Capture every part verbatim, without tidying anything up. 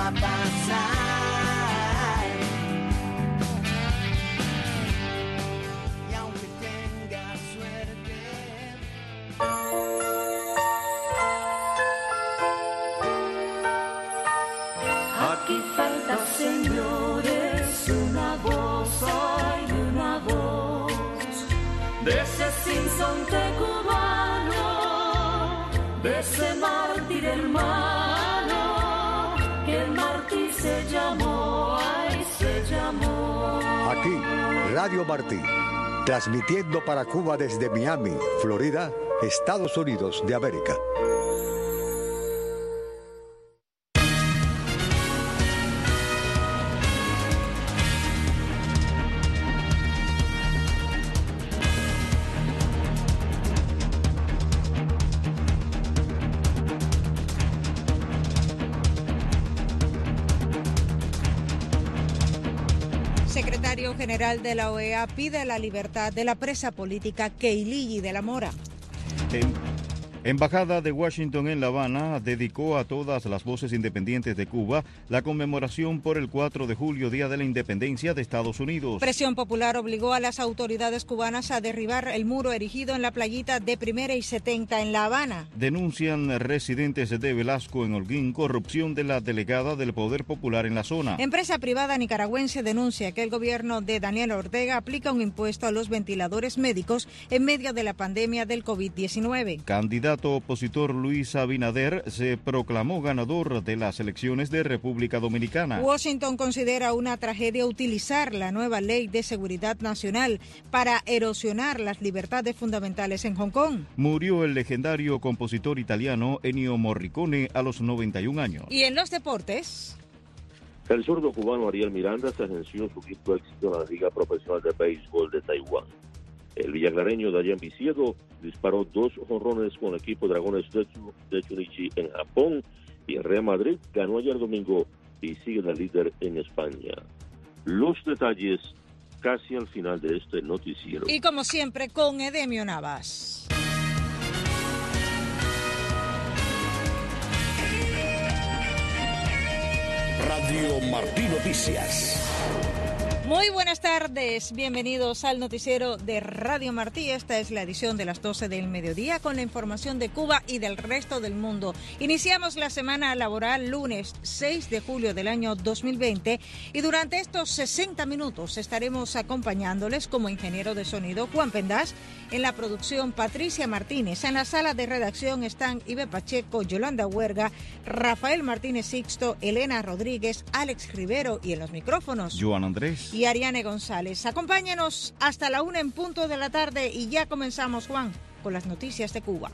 va a pasar. Y aunque tenga suerte, aquí falta, señores, una voz, hay una voz de ese sinsonte cubano, de ese mártir hermano, que el mártir se llamó, ay, se llamó. Aquí, Radio Martí, transmitiendo para Cuba desde Miami, Florida, Estados Unidos de América. Secretario General de la O E A pide la libertad de la presa política Keiligi de la Mora. En Embajada de Washington en La Habana dedicó a todas las voces independientes de Cuba la conmemoración por el cuatro de julio, Día de la Independencia de Estados Unidos. Presión popular obligó a las autoridades cubanas a derribar el muro erigido en la playita de Primera y setenta en La Habana. Denuncian residentes de Velasco en Holguín corrupción de la delegada del Poder Popular en la zona. Empresa privada nicaragüense denuncia que el gobierno de Daniel Ortega aplica un impuesto a los ventiladores médicos en medio de la pandemia del COVID diecinueve. Candidato opositor Luis Abinader se proclamó ganador de las elecciones de República Dominicana. Washington considera una tragedia utilizar la nueva ley de seguridad nacional para erosionar las libertades fundamentales en Hong Kong. Murió el legendario compositor italiano Ennio Morricone a los noventa y un años. Y en los deportes, el zurdo cubano Ariel Miranda se agenció su quinto éxito en la Liga Profesional de Béisbol de Taiwán. El villaclareño Dayan Viciedo disparó dos jonrones con el equipo Dragones de Chunichi en Japón, y el Real Madrid ganó ayer domingo y sigue de líder en España. Los detalles casi al final de este noticiero. Y como siempre con Edemio Navas. Radio Martí Noticias. Muy buenas tardes, bienvenidos al noticiero de Radio Martí. Esta es la edición de las doce del mediodía con la información de Cuba y del resto del mundo. Iniciamos la semana laboral lunes seis de julio del año dos mil veinte y durante estos sesenta minutos estaremos acompañándoles como ingeniero de sonido Juan Pendas, en la producción Patricia Martínez, en la sala de redacción están Ibe Pacheco, Yolanda Huerga, Rafael Martínez Sixto, Elena Rodríguez, Alex Rivero y en los micrófonos Joan Andrés y Ariane González. Acompáñenos hasta la una en punto de la tarde y ya comenzamos, Juan, con las noticias de Cuba.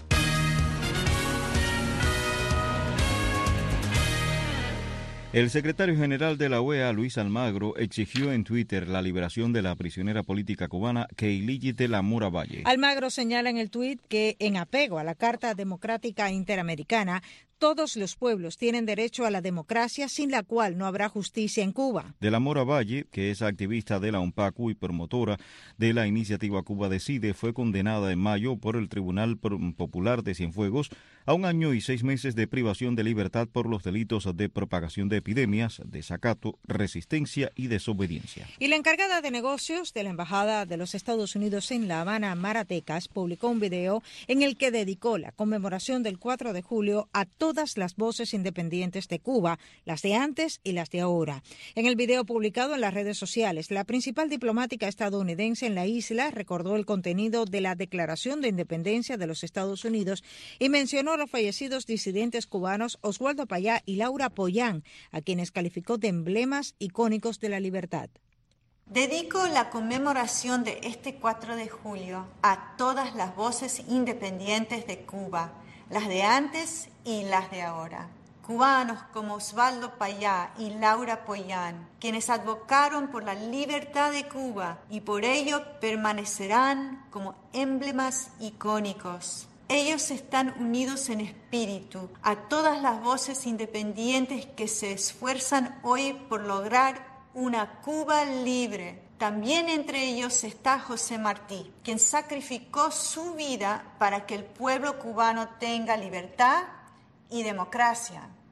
El secretario general de la O E A, Luis Almagro, exigió en Twitter la liberación de la prisionera política cubana Keiligi de la Mora Valle. Almagro señala en el tuit que, en apego a la Carta Democrática Interamericana, todos los pueblos tienen derecho a la democracia, sin la cual no habrá justicia en Cuba. De la Mora Valle, que es activista de la UNPACU y promotora de la iniciativa Cuba Decide, fue condenada en mayo por el Tribunal Popular de Cienfuegos a un año y seis meses de privación de libertad por los delitos de propagación de epidemias, desacato, resistencia y desobediencia. Y la encargada de negocios de la Embajada de los Estados Unidos en La Habana, Mara Tecas, publicó un video en el que dedicó la conmemoración del cuatro de julio a todos todas las voces independientes de Cuba, las de antes y las de ahora. En el video publicado en las redes sociales, la principal diplomática estadounidense en la isla recordó el contenido de la Declaración de Independencia de los Estados Unidos y mencionó a los fallecidos disidentes cubanos Oswaldo Payá y Laura Pollán, a quienes calificó de emblemas icónicos de la libertad. Dedico la conmemoración de este cuatro de julio a todas las voces independientes de Cuba, las de antes y las de ahora. Cubanos como Oswaldo Payá y Laura Pollán, quienes advocaron por la libertad de Cuba y por ello permanecerán como emblemas icónicos. Ellos están unidos en espíritu a todas las voces independientes que se esfuerzan hoy por lograr una Cuba libre. También entre ellos está José Martí, quien sacrificó su vida para que el pueblo cubano tenga libertad y democracia.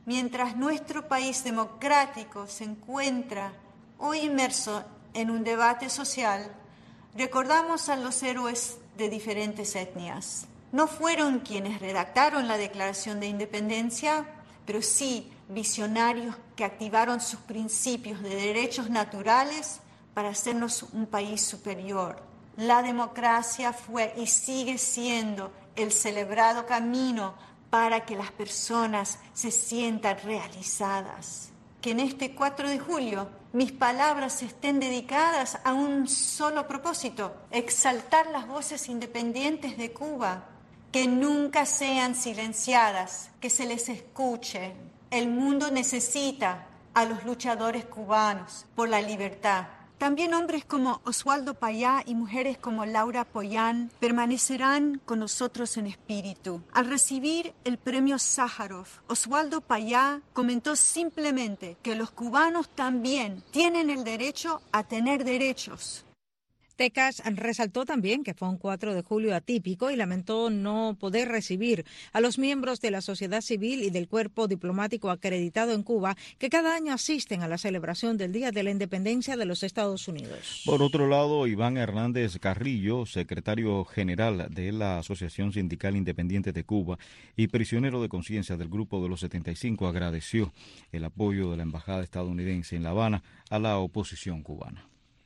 Mientras nuestro país democrático se encuentra hoy inmerso en un debate social, recordamos a los héroes de diferentes etnias. No fueron quienes redactaron la Declaración de Independencia, pero sí visionarios que activaron sus principios de derechos naturales para hacernos un país superior. La democracia fue y sigue siendo el celebrado camino para que las personas se sientan realizadas. Que en este cuatro de julio mis palabras estén dedicadas a un solo propósito: exaltar las voces independientes de Cuba, que nunca sean silenciadas, que se les escuche. El mundo necesita a los luchadores cubanos por la libertad. También hombres como Oswaldo Payá y mujeres como Laura Pollán permanecerán con nosotros en espíritu. Al recibir el premio Sájarov, Oswaldo Payá comentó simplemente que los cubanos también tienen el derecho a tener derechos. Tecas resaltó también que fue un cuatro de julio atípico y lamentó no poder recibir a los miembros de la sociedad civil y del cuerpo diplomático acreditado en Cuba que cada año asisten a la celebración del Día de la Independencia de los Estados Unidos. Por otro lado, Iván Hernández Carrillo, secretario general de la Asociación Sindical Independiente de Cuba y prisionero de conciencia del Grupo de los setenta y cinco, agradeció el apoyo de la embajada estadounidense en La Habana a la oposición cubana.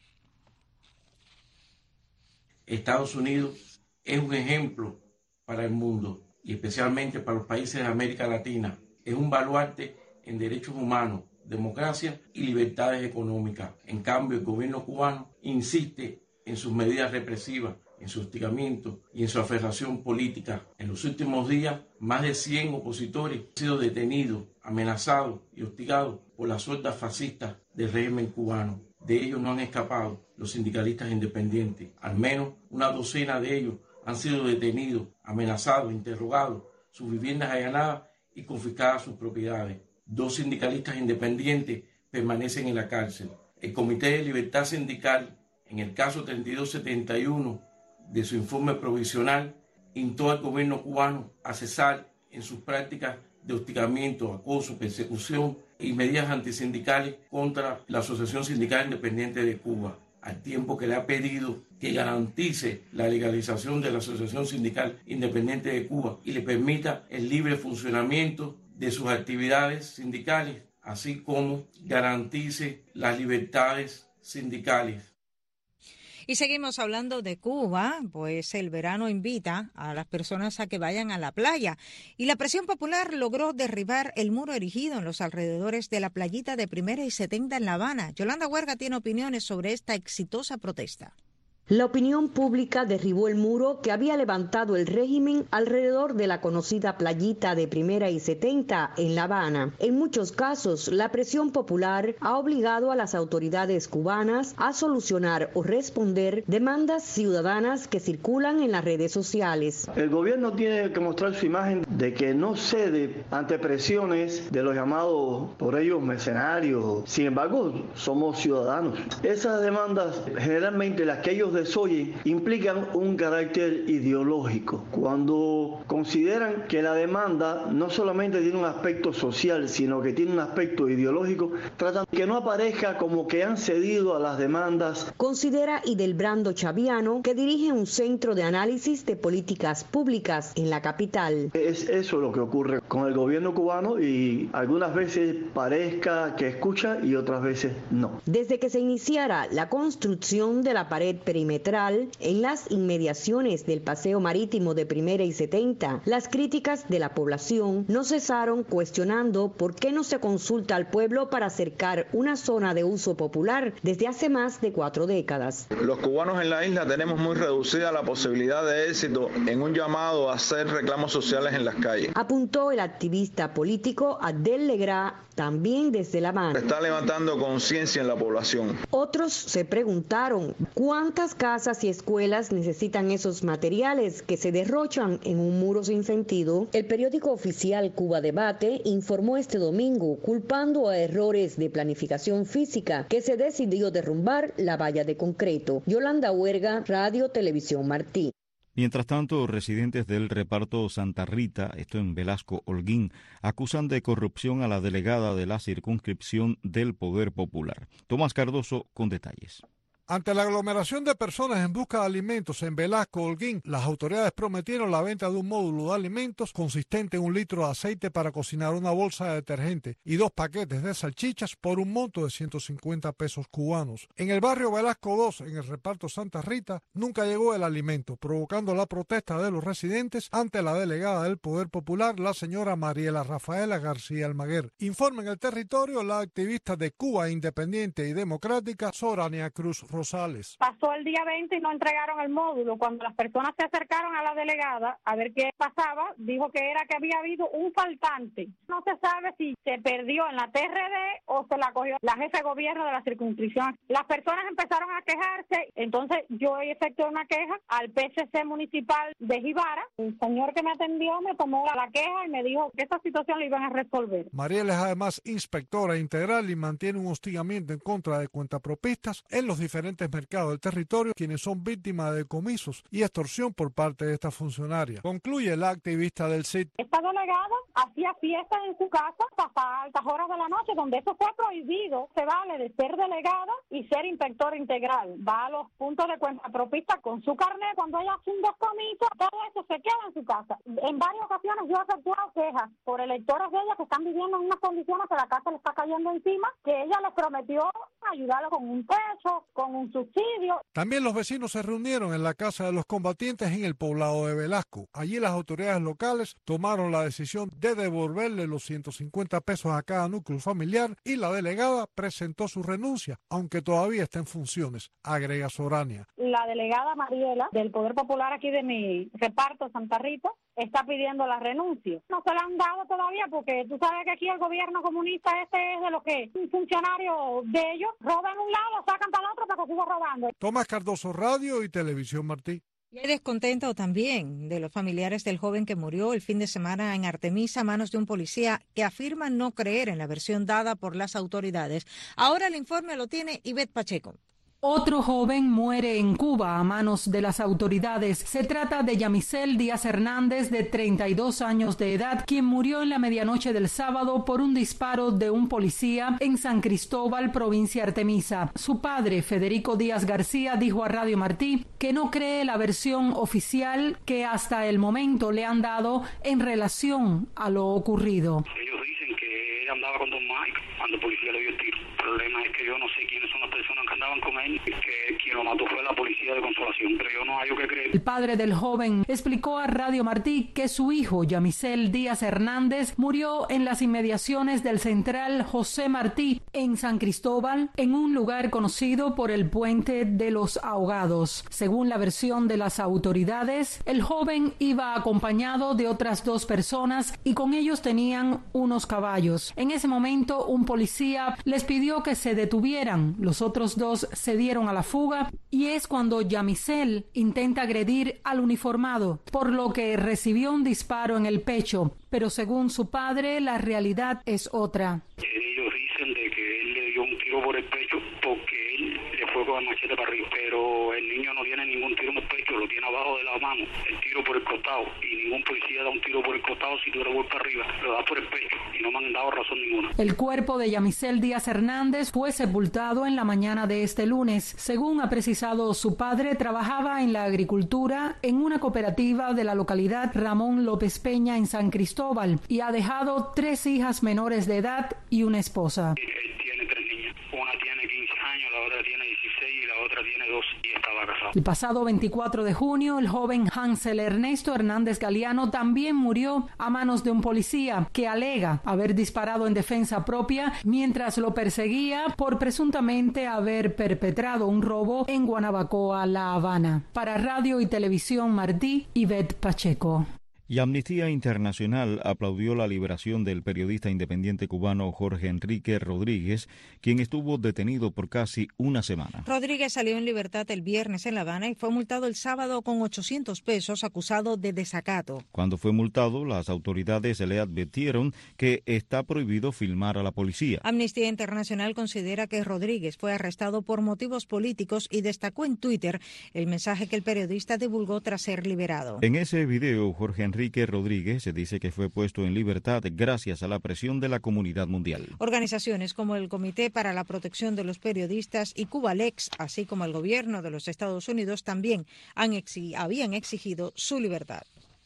Estados Unidos es un ejemplo para el mundo y especialmente para los países de América Latina. Es un baluarte en derechos humanos, democracia y libertades económicas. En cambio, el gobierno cubano insiste en sus medidas represivas, en su hostigamiento y en su aferración política. En los últimos días, más de cien opositores han sido detenidos, amenazados y hostigados por las hordas fascistas del régimen cubano. De ellos no han escapado los sindicalistas independientes. Al menos una docena de ellos han sido detenidos, amenazados, interrogados, sus viviendas allanadas y confiscadas sus propiedades. Dos sindicalistas independientes permanecen en la cárcel. El Comité de Libertad Sindical, en el caso treinta y dos setenta y uno de su informe provisional, instó al gobierno cubano a cesar en sus prácticas de hostigamiento, acoso, persecución y medidas antisindicales contra la Asociación Sindical Independiente de Cuba, al tiempo que le ha pedido que garantice la legalización de la Asociación Sindical Independiente de Cuba y le permita el libre funcionamiento de sus actividades sindicales, así como garantice las libertades sindicales. Y seguimos hablando de Cuba, pues el verano invita a las personas a que vayan a la playa. Y la presión popular logró derribar el muro erigido en los alrededores de la playita de Primera y setenta en La Habana. Yolanda Huerga tiene opiniones sobre esta exitosa protesta. La opinión pública derribó el muro que había levantado el régimen alrededor de la conocida playita de Primera y setenta en La Habana. En muchos casos, la presión popular ha obligado a las autoridades cubanas a solucionar o responder demandas ciudadanas que circulan en las redes sociales. El gobierno tiene que mostrar su imagen de que no cede ante presiones de los llamados por ellos mercenarios. Sin embargo, somos ciudadanos. Esas demandas, generalmente las que ellos desoyen, implican un carácter ideológico. Cuando consideran que la demanda no solamente tiene un aspecto social, sino que tiene un aspecto ideológico, tratan que no aparezca como que han cedido a las demandas. Considera Idelbrando Chaviano, que dirige un centro de análisis de políticas públicas en la capital. Es eso lo que ocurre con el gobierno cubano y algunas veces parezca que escucha y otras veces no. Desde que se iniciara la construcción de la pared perimetral en las inmediaciones del paseo marítimo de Primera y setenta, las críticas de la población no cesaron cuestionando por qué no se consulta al pueblo para acercar una zona de uso popular desde hace más de cuatro décadas. Los cubanos en la isla tenemos muy reducida la posibilidad de éxito en un llamado a hacer reclamos sociales en las calles, apuntó el activista político Abdel Legrá, también desde La Habana. Está levantando conciencia en la población. Otros se preguntaron cuántas casas y escuelas necesitan esos materiales que se derrochan en un muro sin sentido. El periódico oficial Cuba Debate informó este domingo, culpando a errores de planificación física, que se decidió derrumbar la valla de concreto. Yolanda Huerga, Radio Televisión Martí. Mientras tanto, residentes del reparto Santa Rita, esto en Velasco, Holguín, acusan de corrupción a la delegada de la circunscripción del Poder Popular. Tomás Cardoso con detalles. Ante la aglomeración de personas en busca de alimentos en Velasco, Holguín, las autoridades prometieron la venta de un módulo de alimentos consistente en un litro de aceite para cocinar, una bolsa de detergente y dos paquetes de salchichas por un monto de ciento cincuenta pesos cubanos. En el barrio Velasco dos, en el reparto Santa Rita, nunca llegó el alimento, provocando la protesta de los residentes ante la delegada del Poder Popular, la señora Mariela Rafaela García Almaguer. Informa en el territorio la activista de Cuba Independiente y Democrática, Sorania Cruz Rosales. Pasó el día veinte y no entregaron el módulo. Cuando las personas se acercaron a la delegada a ver qué pasaba, dijo que era que había habido un faltante. No se sabe si se perdió en la T R D o se la cogió la jefa de gobierno de la circunscripción. Las personas empezaron a quejarse, entonces yo efectué una queja al P C C municipal de Jibara. El señor que me atendió me tomó la queja y me dijo que esta situación la iban a resolver. Mariela es además inspectora integral y mantiene un hostigamiento en contra de cuentapropistas en los diferentes mercados del territorio, quienes son víctimas de decomisos y extorsión por parte de esta funcionaria. Concluye la activista del S I T. Esta delegada hacía fiestas en su casa hasta altas horas de la noche, donde eso fue prohibido. Se vale de ser delegada y ser inspectora integral. Va a los puntos de cuentapropistas con su carnet, cuando ella hace un descomiso, todo eso se queda en su casa. En varias ocasiones yo he efectuado quejas por electores de ella que están viviendo en unas condiciones que la casa le está cayendo encima, que ella les prometió ayudarlo con un techo, con un subsidio. También los vecinos se reunieron en la casa de los combatientes en el poblado de Velasco. Allí las autoridades locales tomaron la decisión de devolverle los ciento cincuenta pesos a cada núcleo familiar y la delegada presentó su renuncia, aunque todavía está en funciones, agrega Sorania. La delegada Mariela del Poder Popular aquí de mi reparto Santa Rita está pidiendo la renuncia. No se la han dado todavía porque tú sabes que aquí el gobierno comunista este es de lo que un funcionario de ellos roban un lado, sacan para el otro para que siga robando. Tomás Cardoso, Radio y Televisión Martí. Y hay descontento también de los familiares del joven que murió el fin de semana en Artemisa a manos de un policía que afirman no creer en la versión dada por las autoridades. Ahora el informe lo tiene Ivette Pacheco. Otro joven muere en Cuba a manos de las autoridades. Se trata de Yamisel Díaz Hernández, de treinta y dos años de edad, quien murió en la medianoche del sábado por un disparo de un policía en San Cristóbal, provincia Artemisa. Su padre, Federico Díaz García, dijo a Radio Martí que no cree la versión oficial que hasta el momento le han dado en relación a lo ocurrido. Ellos dicen que él andaba con Don Mike cuando el policía le dio el tiro. El problema es que yo no sé quiénes son las personas que andaban con él, que quien lo mató fue la policía de Consolación, pero yo no hay que creer. El padre del joven explicó a Radio Martí que su hijo, Yamisel Díaz Hernández, murió en las inmediaciones del Central José Martí, en San Cristóbal, en un lugar conocido por el Puente de los Ahogados. Según la versión de las autoridades, el joven iba acompañado de otras dos personas y con ellos tenían unos caballos. En ese momento, un policía les pidió que se detuvieran. Los otros dos se dieron a la fuga y es cuando Yamisel intenta agredir al uniformado, por lo que recibió un disparo en el pecho. Pero según su padre, la realidad es otra. Ellos dicen de que él le dio un tiro por el pecho porque él le fue con el machete para arriba, pero el niño no tiene ningún tiro en el pecho, lo tiene abajo de la mano, el tiro por el costado, y ningún policía da un tiro por el costado si tú le vuelves para arriba, lo da por el pecho y no me han dado razón ninguna. El cuerpo de Yamisel Díaz Hernández fue sepultado en la mañana de este lunes. Según ha precisado su padre, trabajaba en la agricultura en una cooperativa de la localidad Ramón López Peña en San Cristóbal y ha dejado tres hijas menores de edad y una esposa. Él tiene tres niñas, una tiene quince años, la otra tiene dieciséis y la otra tiene doce y estaba casado. El pasado veinticuatro de junio, el joven Hansel Ernesto Hernández Galeano también murió a manos de un policía que alega haber disparado en defensa propia mientras lo perseguía por presuntamente haber perpetrado un robo en Guanabacoa, La Habana. Para Radio y Televisión Martí, Ivette Pacheco. Y Amnistía Internacional aplaudió la liberación del periodista independiente cubano Jorge Enrique Rodríguez, quien estuvo detenido por casi una semana. Rodríguez salió en libertad el viernes en La Habana y fue multado el sábado con ochocientos pesos acusado de desacato. Cuando fue multado, las autoridades le advirtieron que está prohibido filmar a la policía. Amnistía Internacional considera que Rodríguez fue arrestado por motivos políticos y destacó en Twitter el mensaje que el periodista divulgó tras ser liberado. En ese video, Jorge Enrique Rodríguez se dice que fue puesto en libertad gracias a la presión de la comunidad mundial. Organizaciones como el Comité para la Protección de los Periodistas y Cubalex, así como el gobierno de los Estados Unidos, también han exi- habían exigido su libertad.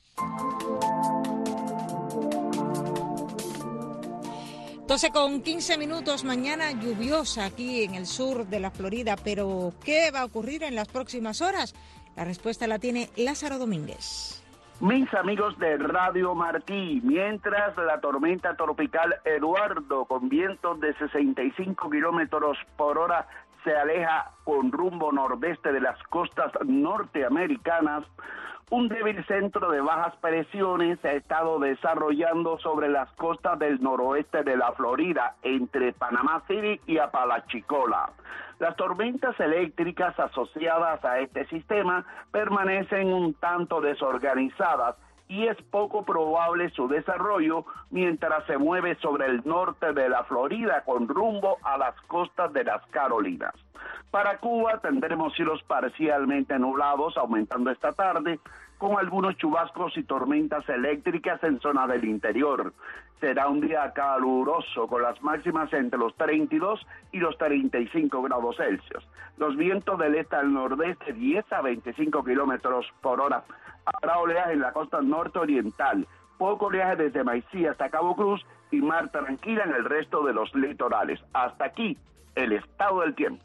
doce con quince minutos, mañana lluviosa aquí en el sur de la Florida, pero ¿qué va a ocurrir en las próximas horas? La respuesta la tiene Lázaro Domínguez. Mis amigos de Radio Martí, mientras la tormenta tropical Eduardo, con vientos de sesenta y cinco kilómetros por hora, se aleja con rumbo nordeste de las costas norteamericanas, un débil centro de bajas presiones se ha estado desarrollando sobre las costas del noroeste de la Florida, entre Panamá City y Apalachicola. Las tormentas eléctricas asociadas a este sistema permanecen un tanto desorganizadas y es poco probable su desarrollo mientras se mueve sobre el norte de la Florida con rumbo a las costas de las Carolinas. Para Cuba tendremos cielos parcialmente nublados, aumentando esta tarde, con algunos chubascos y tormentas eléctricas en zona del interior. Será un día caluroso, con las máximas entre los treinta y dos y los treinta y cinco grados Celsius. Los vientos del este al nordeste, diez a veinticinco kilómetros por hora. Habrá oleaje en la costa norte-oriental, poco oleaje desde Maicí hasta Cabo Cruz y mar tranquila en el resto de los litorales. Hasta aquí, el estado del tiempo.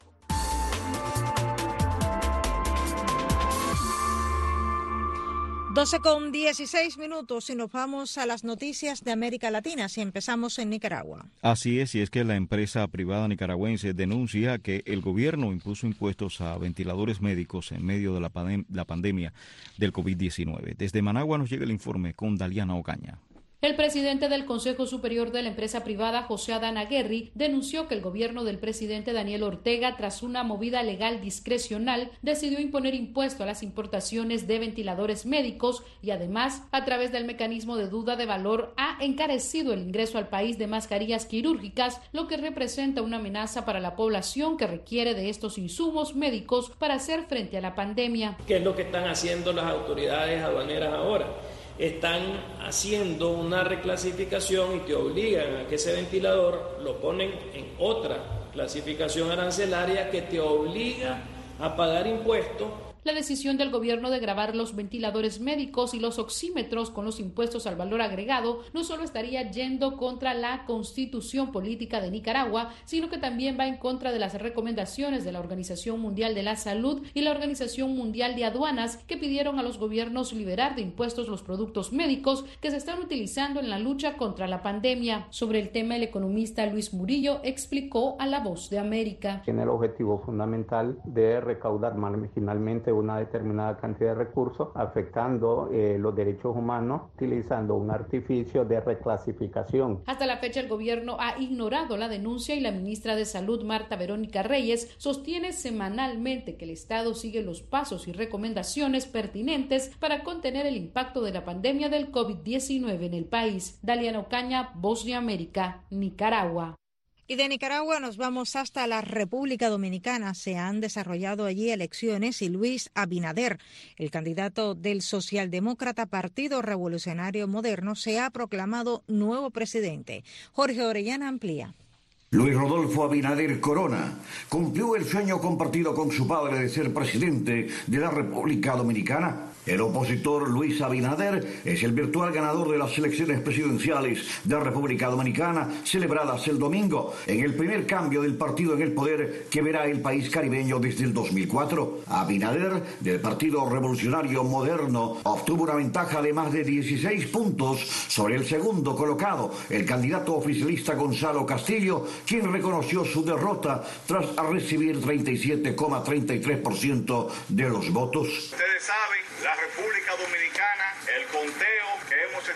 doce con dieciséis minutos y nos vamos a las noticias de América Latina, si empezamos en Nicaragua. Así es, y es que la empresa privada nicaragüense denuncia que el gobierno impuso impuestos a ventiladores médicos en medio de la, pandem- la pandemia del COVID diecinueve. Desde Managua nos llega el informe con Daliana Ocaña. El presidente del Consejo Superior de la empresa privada, José Adán Aguerri, denunció que el gobierno del presidente Daniel Ortega, tras una movida legal discrecional, decidió imponer impuesto a las importaciones de ventiladores médicos y además, a través del mecanismo de duda de valor, ha encarecido el ingreso al país de mascarillas quirúrgicas, lo que representa una amenaza para la población que requiere de estos insumos médicos para hacer frente a la pandemia. ¿Qué es lo que están haciendo las autoridades aduaneras ahora? Están haciendo una reclasificación y te obligan a que ese ventilador lo ponen en otra clasificación arancelaria que te obliga a pagar impuestos. La decisión del gobierno de gravar los ventiladores médicos y los oxímetros con los impuestos al valor agregado no solo estaría yendo contra la constitución política de Nicaragua, sino que también va en contra de las recomendaciones de la Organización Mundial de la Salud y la Organización Mundial de Aduanas, que pidieron a los gobiernos liberar de impuestos los productos médicos que se están utilizando en la lucha contra la pandemia. Sobre el tema, el economista Luis Murillo explicó a La Voz de América. Tiene el objetivo fundamental de recaudar marginalmente una determinada cantidad de recursos, afectando eh, los derechos humanos, utilizando un artificio de reclasificación. Hasta la fecha, el gobierno ha ignorado la denuncia y la ministra de Salud, Marta Verónica Reyes, sostiene semanalmente que el Estado sigue los pasos y recomendaciones pertinentes para contener el impacto de la pandemia del COVID diecinueve en el país. Daliana Ocaña, Voz de América, Nicaragua. Y de Nicaragua nos vamos hasta la República Dominicana. Se han desarrollado allí elecciones y Luis Abinader, el candidato del socialdemócrata Partido Revolucionario Moderno, se ha proclamado nuevo presidente. Jorge Orellana amplía. Luis Rodolfo Abinader Corona cumplió el sueño compartido con su padre de ser presidente de la República Dominicana. El opositor Luis Abinader es el virtual ganador de las elecciones presidenciales de la República Dominicana celebradas el domingo, en el primer cambio del partido en el poder que verá el país caribeño desde el dos mil cuatro. Abinader, del Partido Revolucionario Moderno, obtuvo una ventaja de más de dieciséis puntos sobre el segundo colocado, el candidato oficialista Gonzalo Castillo, quien reconoció su derrota tras recibir treinta y siete coma treinta y tres por ciento de los votos. Ustedes saben, la República Dominicana, el conteo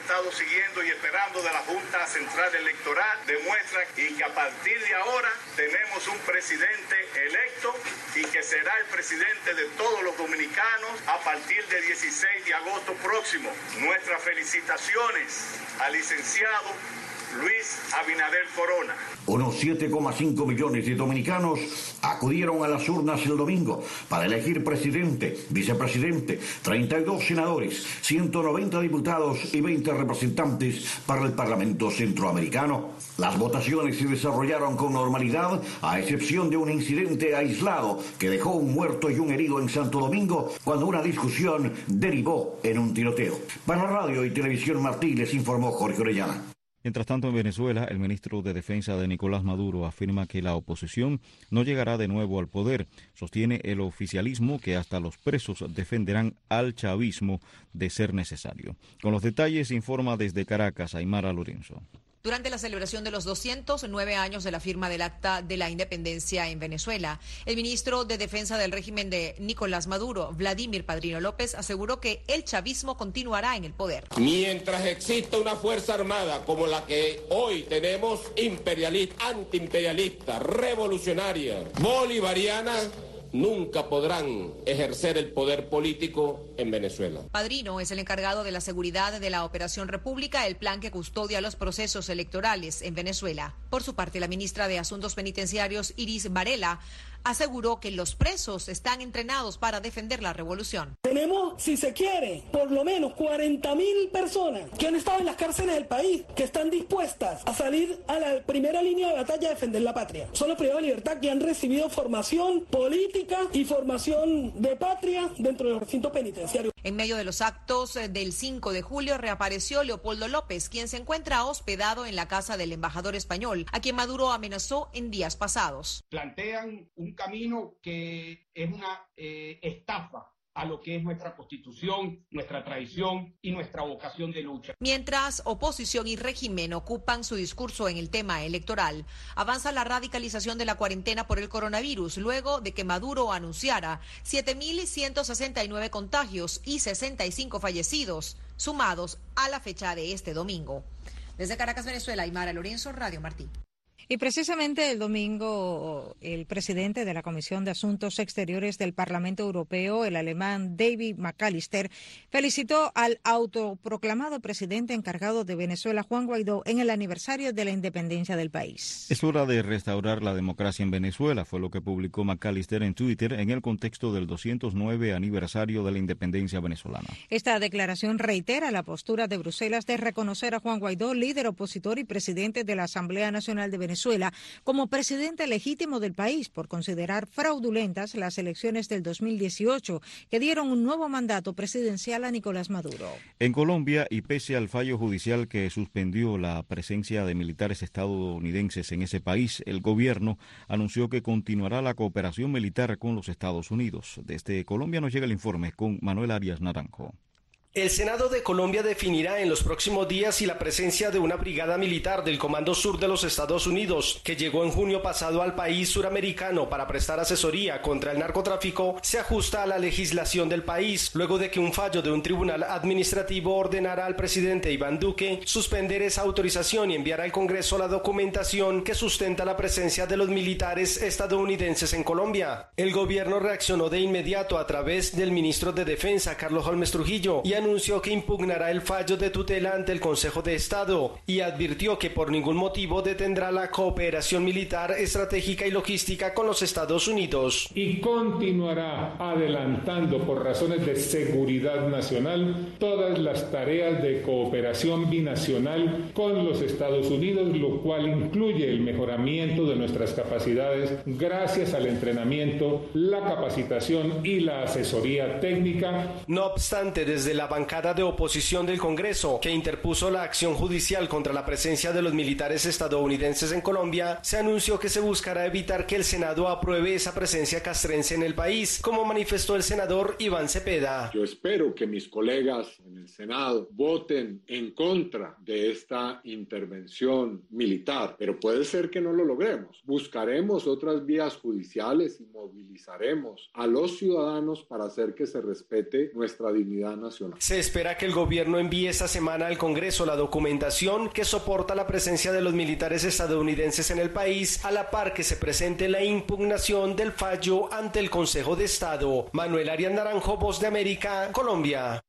estado siguiendo y esperando de la Junta Central Electoral demuestra y que a partir de ahora tenemos un presidente electo y que será el presidente de todos los dominicanos a partir del dieciséis de agosto próximo. Nuestras felicitaciones al licenciado Luis Abinader Corona. Unos siete coma cinco millones de dominicanos acudieron a las urnas el domingo para elegir presidente, vicepresidente, treinta y dos senadores, ciento noventa diputados y veinte representantes para el Parlamento Centroamericano. Las votaciones se desarrollaron con normalidad, a excepción de un incidente aislado que dejó un muerto y un herido en Santo Domingo cuando una discusión derivó en un tiroteo. Para Radio y Televisión Martí les informó Jorge Orellana. Mientras tanto, en Venezuela, el ministro de Defensa de Nicolás Maduro afirma que la oposición no llegará de nuevo al poder. Sostiene el oficialismo que hasta los presos defenderán al chavismo de ser necesario. Con los detalles informa desde Caracas Aymara Lorenzo. Durante la celebración de los doscientos nueve años de la firma del Acta de la Independencia en Venezuela, el ministro de Defensa del régimen de Nicolás Maduro, Vladimir Padrino López, aseguró que el chavismo continuará en el poder. Mientras exista una fuerza armada como la que hoy tenemos, imperialista, antiimperialista, revolucionaria, bolivariana, nunca podrán ejercer el poder político en Venezuela. Padrino es el encargado de la seguridad de la Operación República, el plan que custodia los procesos electorales en Venezuela. Por su parte, la ministra de Asuntos Penitenciarios, Iris Varela, aseguró que los presos están entrenados para defender la revolución. Tenemos, si se quiere, por lo menos cuarenta mil personas que han estado en las cárceles del país, que están dispuestas a salir a la primera línea de batalla a defender la patria. Son los privados de libertad que han recibido formación política y formación de patria dentro de los recintos penitenciarios. En medio de los actos del cinco de julio reapareció Leopoldo López, quien se encuentra hospedado en la casa del embajador español, a quien Maduro amenazó en días pasados. Plantean un camino que es una eh, estafa a lo que es nuestra Constitución, nuestra tradición y nuestra vocación de lucha. Mientras oposición y régimen ocupan su discurso en el tema electoral, avanza la radicalización de la cuarentena por el coronavirus, luego de que Maduro anunciara siete mil ciento sesenta y nueve contagios y sesenta y cinco fallecidos, sumados a la fecha de este domingo. Desde Caracas, Venezuela, Aymara Lorenzo, Radio Martí. Y precisamente el domingo, el presidente de la Comisión de Asuntos Exteriores del Parlamento Europeo, el alemán David McAllister, felicitó al autoproclamado presidente encargado de Venezuela, Juan Guaidó, en el aniversario de la independencia del país. Es hora de restaurar la democracia en Venezuela, fue lo que publicó McAllister en Twitter en el contexto del doscientos nueve aniversario de la independencia venezolana. Esta declaración reitera la postura de Bruselas de reconocer a Juan Guaidó, líder opositor y presidente de la Asamblea Nacional de Venezuela, Venezuela como presidente legítimo del país por considerar fraudulentas las elecciones del dos mil dieciocho que dieron un nuevo mandato presidencial a Nicolás Maduro. En Colombia, y pese al fallo judicial que suspendió la presencia de militares estadounidenses en ese país, el gobierno anunció que continuará la cooperación militar con los Estados Unidos. Desde Colombia nos llega el informe con Manuel Arias Naranjo. El Senado de Colombia definirá en los próximos días si la presencia de una brigada militar del Comando Sur de los Estados Unidos, que llegó en junio pasado al país suramericano para prestar asesoría contra el narcotráfico, se ajusta a la legislación del país, luego de que un fallo de un tribunal administrativo ordenara al presidente Iván Duque suspender esa autorización y enviar al Congreso la documentación que sustenta la presencia de los militares estadounidenses en Colombia. El gobierno reaccionó de inmediato a través del ministro de Defensa, Carlos Holmes Trujillo, y anunció que impugnará el fallo de tutela ante el Consejo de Estado y advirtió que por ningún motivo detendrá la cooperación militar, estratégica y logística con los Estados Unidos. Y continuará adelantando por razones de seguridad nacional todas las tareas de cooperación binacional con los Estados Unidos, lo cual incluye el mejoramiento de nuestras capacidades gracias al entrenamiento, la capacitación y la asesoría técnica. No obstante, desde la bancada de oposición del Congreso, que interpuso la acción judicial contra la presencia de los militares estadounidenses en Colombia, se anunció que se buscará evitar que el Senado apruebe esa presencia castrense en el país, como manifestó el senador Iván Cepeda. Yo espero que mis colegas en el Senado voten en contra de esta intervención militar, pero puede ser que no lo logremos. Buscaremos otras vías judiciales y movilizaremos a los ciudadanos para hacer que se respete nuestra dignidad nacional. Se espera que el gobierno envíe esta semana al Congreso la documentación que soporta la presencia de los militares estadounidenses en el país, a la par que se presente la impugnación del fallo ante el Consejo de Estado. Manuel Arias Naranjo, Voz de América, Colombia.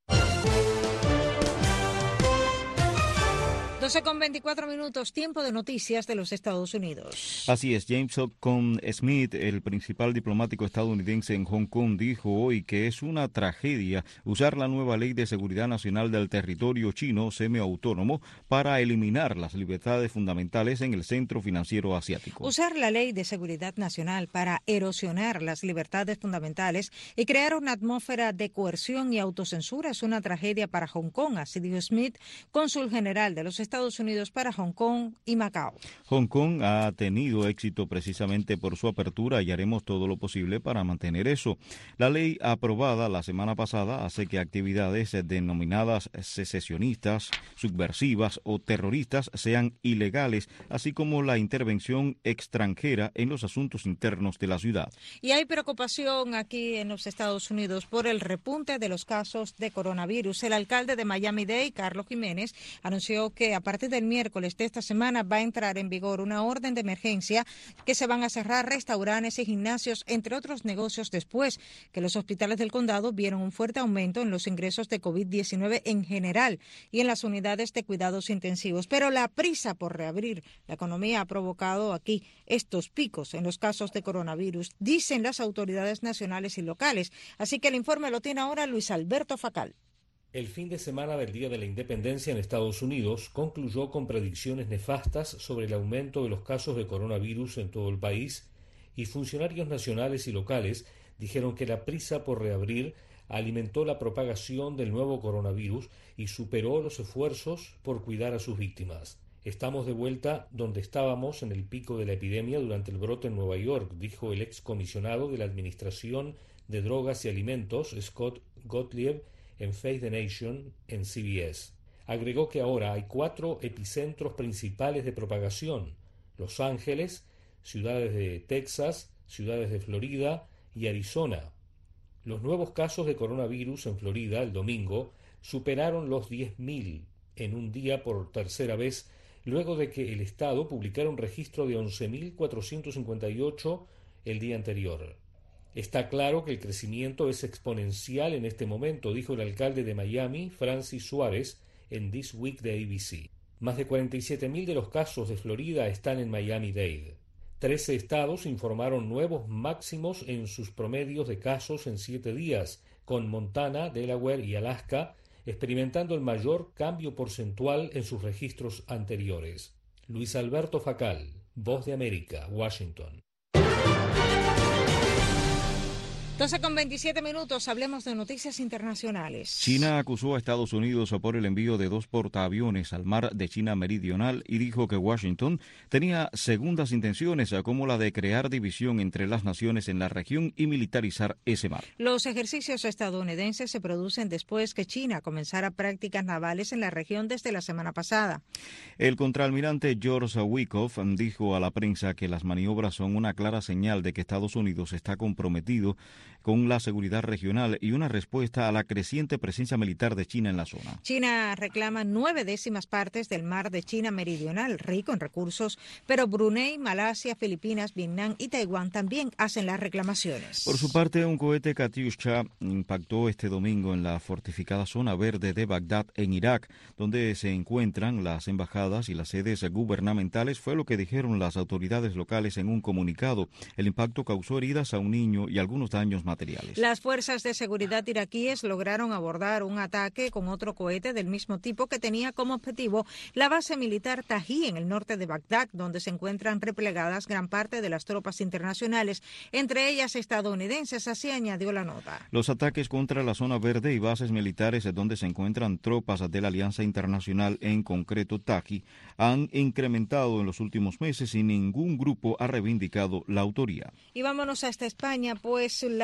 doce con veinticuatro minutos, tiempo de noticias de los Estados Unidos. Así es, James O'Connor Smith, el principal diplomático estadounidense en Hong Kong, dijo hoy que es una tragedia usar la nueva Ley de Seguridad Nacional del Territorio Chino semiautónomo para eliminar las libertades fundamentales en el centro financiero asiático. Usar la Ley de Seguridad Nacional para erosionar las libertades fundamentales y crear una atmósfera de coerción y autocensura es una tragedia para Hong Kong, así dijo Smith, cónsul general de los Estados Unidos para Hong Kong y Macao. Hong Kong ha tenido éxito precisamente por su apertura y haremos todo lo posible para mantener eso. La ley aprobada la semana pasada hace que actividades denominadas secesionistas, subversivas o terroristas sean ilegales, así como la intervención extranjera en los asuntos internos de la ciudad. Y hay preocupación aquí en los Estados Unidos por el repunte de los casos de coronavirus. El alcalde de Miami-Dade, Carlos Jiménez, anunció que a partir del miércoles de esta semana va a entrar en vigor una orden de emergencia que se van a cerrar restaurantes y gimnasios, entre otros negocios, después que los hospitales del condado vieron un fuerte aumento en los ingresos de COVID diecinueve en general y en las unidades de cuidados intensivos. Pero la prisa por reabrir la economía ha provocado aquí estos picos en los casos de coronavirus, dicen las autoridades nacionales y locales. Así que el informe lo tiene ahora Luis Alberto Facal. El fin de semana del Día de la Independencia en Estados Unidos concluyó con predicciones nefastas sobre el aumento de los casos de coronavirus en todo el país, y funcionarios nacionales y locales dijeron que la prisa por reabrir alimentó la propagación del nuevo coronavirus y superó los esfuerzos por cuidar a sus víctimas. Estamos de vuelta donde estábamos en el pico de la epidemia durante el brote en Nueva York, dijo el excomisionado de la Administración de Drogas y Alimentos, Scott Gottlieb, en Face the Nation en C B S. Agregó que ahora hay cuatro epicentros principales de propagación: Los Ángeles, ciudades de Texas, ciudades de Florida y Arizona. Los nuevos casos de coronavirus en Florida el domingo superaron los diez mil en un día por tercera vez, luego de que el estado publicara un registro de once mil cuatrocientos cincuenta y ocho el día anterior. Está claro que el crecimiento es exponencial en este momento, dijo el alcalde de Miami, Francis Suárez, en This Week de A B C. Más de cuarenta y siete mil de los casos de Florida están en Miami-Dade. Trece estados informaron nuevos máximos en sus promedios de casos en siete días, con Montana, Delaware y Alaska experimentando el mayor cambio porcentual en sus registros anteriores. Luis Alberto Facal, Voz de América, Washington. doce con veintisiete minutos, hablemos de noticias internacionales. China acusó a Estados Unidos por el envío de dos portaaviones al mar de China Meridional y dijo que Washington tenía segundas intenciones, como la de crear división entre las naciones en la región y militarizar ese mar. Los ejercicios estadounidenses se producen después que China comenzara prácticas navales en la región desde la semana pasada. El contraalmirante George Wickoff dijo a la prensa que las maniobras son una clara señal de que Estados Unidos está comprometido con la seguridad regional y una respuesta a la creciente presencia militar de China en la zona. China reclama nueve décimas partes del mar de China Meridional, rico en recursos, pero Brunei, Malasia, Filipinas, Vietnam y Taiwán también hacen las reclamaciones. Por su parte, un cohete Katyusha impactó este domingo en la fortificada zona verde de Bagdad, en Irak, donde se encuentran las embajadas y las sedes gubernamentales, fue lo que dijeron las autoridades locales en un comunicado. El impacto causó heridas a un niño y algunos daños materiales. Las fuerzas de seguridad iraquíes lograron abordar un ataque con otro cohete del mismo tipo que tenía como objetivo la base militar Tají en el norte de Bagdad, donde se encuentran replegadas gran parte de las tropas internacionales, entre ellas estadounidenses, así añadió la nota. Los ataques contra la zona verde y bases militares donde se encuentran tropas de la Alianza Internacional, en concreto Tají, han incrementado en los últimos meses y ningún grupo ha reivindicado la autoría. Y vámonos hasta España, pues la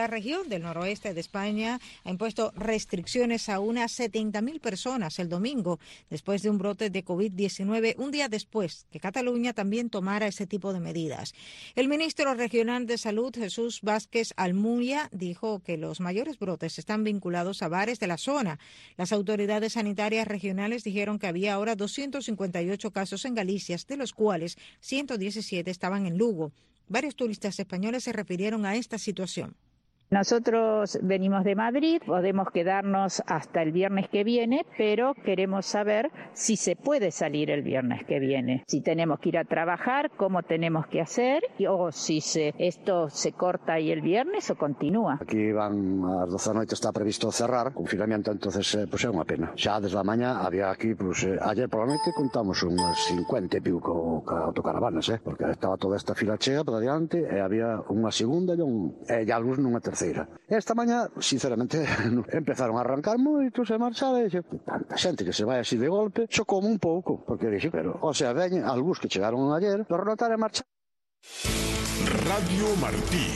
la región del noroeste de España ha impuesto restricciones a unas setenta mil personas el domingo, después de un brote de COVID diecinueve, un día después que Cataluña también tomara ese tipo de medidas. El ministro regional de Salud, Jesús Vázquez Almunia, dijo que los mayores brotes están vinculados a bares de la zona. Las autoridades sanitarias regionales dijeron que había ahora doscientos cincuenta y ocho casos en Galicia, de los cuales ciento diecisiete estaban en Lugo. Varios turistas españoles se refirieron a esta situación. Nosotros venimos de Madrid, podemos quedarnos hasta el viernes que viene, pero queremos saber si se puede salir el viernes que viene. Si tenemos que ir a trabajar, cómo tenemos que hacer, o si se, esto se corta ahí el viernes o continúa. Aquí van a las doce da noite, está previsto cerrar, confinamiento, entonces eh, pues é unha pena. Xa desde a mañá había aquí, pues eh, ayer por la noite contamos unhas cincuenta e pico autocaravanas, eh, porque estaba toda esta fila chea para diante e había unha segunda e, un, e algúns nunha terceira. Esta mañá, sinceramente, empezaron a arrancar moitos e marchar e tanta xente que se vai así de golpe, chocoume un pouco, porque dixo, pero, o sea, veñen algúns que chegaron ayer, pero notar e marchar. Radio Martí.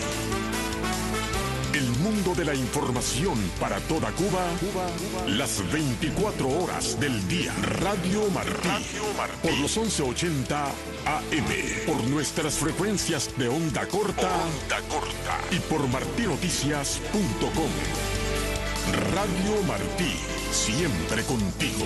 El mundo de la información para toda Cuba, Cuba, Cuba, las veinticuatro horas del día. Radio Martí, Radio Martí, por los once ochenta A M, por nuestras frecuencias de onda corta, onda corta y por martinoticias punto com. Radio Martí, siempre contigo.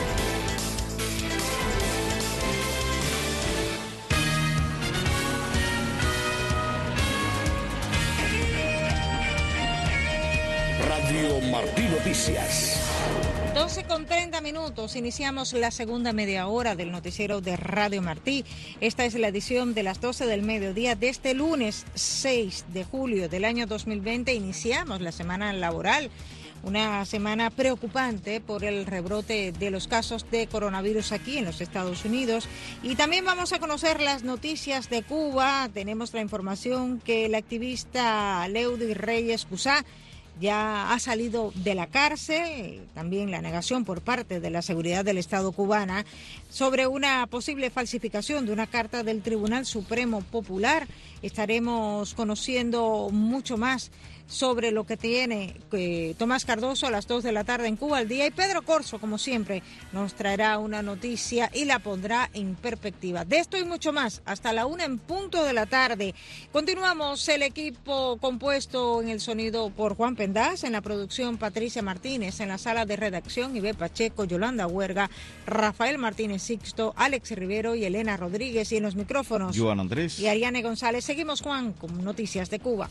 Radio Martí Noticias. doce con treinta minutos, iniciamos la segunda media hora del noticiero de Radio Martí. Esta es la edición de las doce del mediodía de este lunes seis de julio del año dos mil veinte. Iniciamos la semana laboral, una semana preocupante por el rebrote de los casos de coronavirus aquí en los Estados Unidos. Y también vamos a conocer las noticias de Cuba. Tenemos la información que el activista Leudy Reyes Cusá ya ha salido de la cárcel, también la negación por parte de la seguridad del Estado cubana sobre una posible falsificación de una carta del Tribunal Supremo Popular. Estaremos conociendo mucho más sobre lo que tiene eh, Tomás Cardoso a las dos de la tarde en Cuba al Día, y Pedro Corso, como siempre, nos traerá una noticia y la pondrá en perspectiva. De esto y mucho más hasta la una en punto de la tarde. Continuamos el equipo compuesto en el sonido por Juan Pendaz, en la producción Patricia Martínez, en la sala de redacción Ibe Pacheco, Yolanda Huerga, Rafael Martínez Sixto, Alex Rivero y Elena Rodríguez, y en los micrófonos Joan Andrés y Ariane González. Seguimos, Juan, con noticias de Cuba.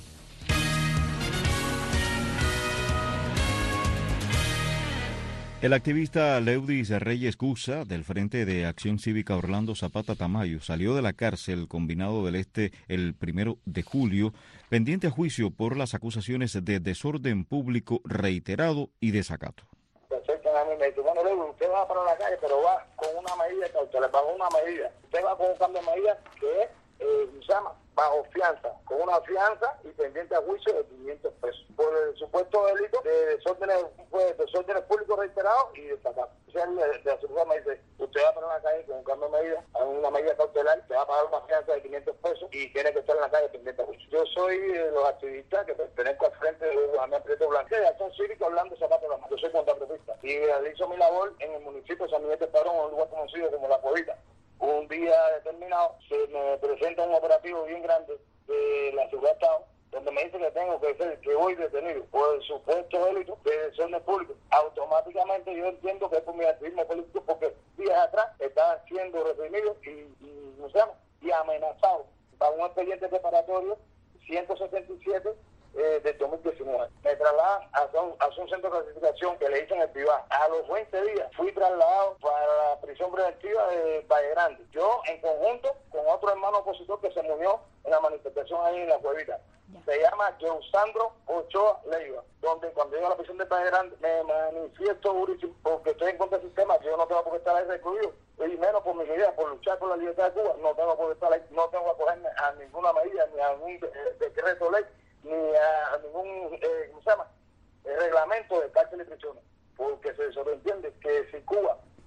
El activista Leudy Reyes Cusá, del Frente de Acción Cívica Orlando Zapata Tamayo, salió de la cárcel Combinado del Este el primero de julio, pendiente a juicio por las acusaciones de desorden público reiterado y desacato. A mí me dice, bueno, Leudy, usted va para la calle, pero va con una medida cautelar, bajo una medida. Usted va con un cambio de medida que es, eh, se llama, bajo fianza, con una fianza y pendiente a juicio de quinientos pesos. Por el supuesto delito de desórdenes, pues, desórdenes públicos reiterados y desacato. O sea, de, de la seguridad me dice, usted va para la calle con un cambio de medida, a una medida cautelar, te va a pagar una fianza de quinientos pesos y tiene que estar en la calle pendiente a juicio. Yo soy de los activistas que pertenezco al Frente de Juan Prieto Blanco de Acción Cívica Orlando Zapata Tamayo. Yo soy contraprofista y realizo mi labor en el municipio de San Miguel de Padrón, un lugar conocido como La Cuevita. Un día determinado se me presenta un operativo bien grande de la seguridad de Estado, donde me dice que tengo que ser, que voy detenido por el supuesto delito de desorden público. Automáticamente yo entiendo que es por mi activismo político, porque días atrás estaban siendo reprimidos y, y, ¿no se llama? y amenazados para un expediente preparatorio ciento setenta y siete eh, del dos mil diecinueve. Me trasladan a un, a un centro de clasificación que le dicen el Pivá. A los veinte días fui trasladado para la prisión preventiva de Valle Grande. Yo, en conjunto con otro hermano opositor que se murió en la manifestación ahí en La Cuevita. Se llama Geusandro Ochoa Leiva, donde cuando llego a la prisión de Valle Grande me manifiesto durísimo porque estoy en contra del sistema, yo no tengo por qué estar ahí recluido, y menos por mi idea, por luchar por la libertad de Cuba, no tengo por qué estar ahí, no tengo que acogerme a ninguna medida, ni a ningún eh, decreto ley, ni a ningún, eh, ¿cómo se llama?, el reglamento de cárcel y prisiones, porque se sobreentiende que si Cuba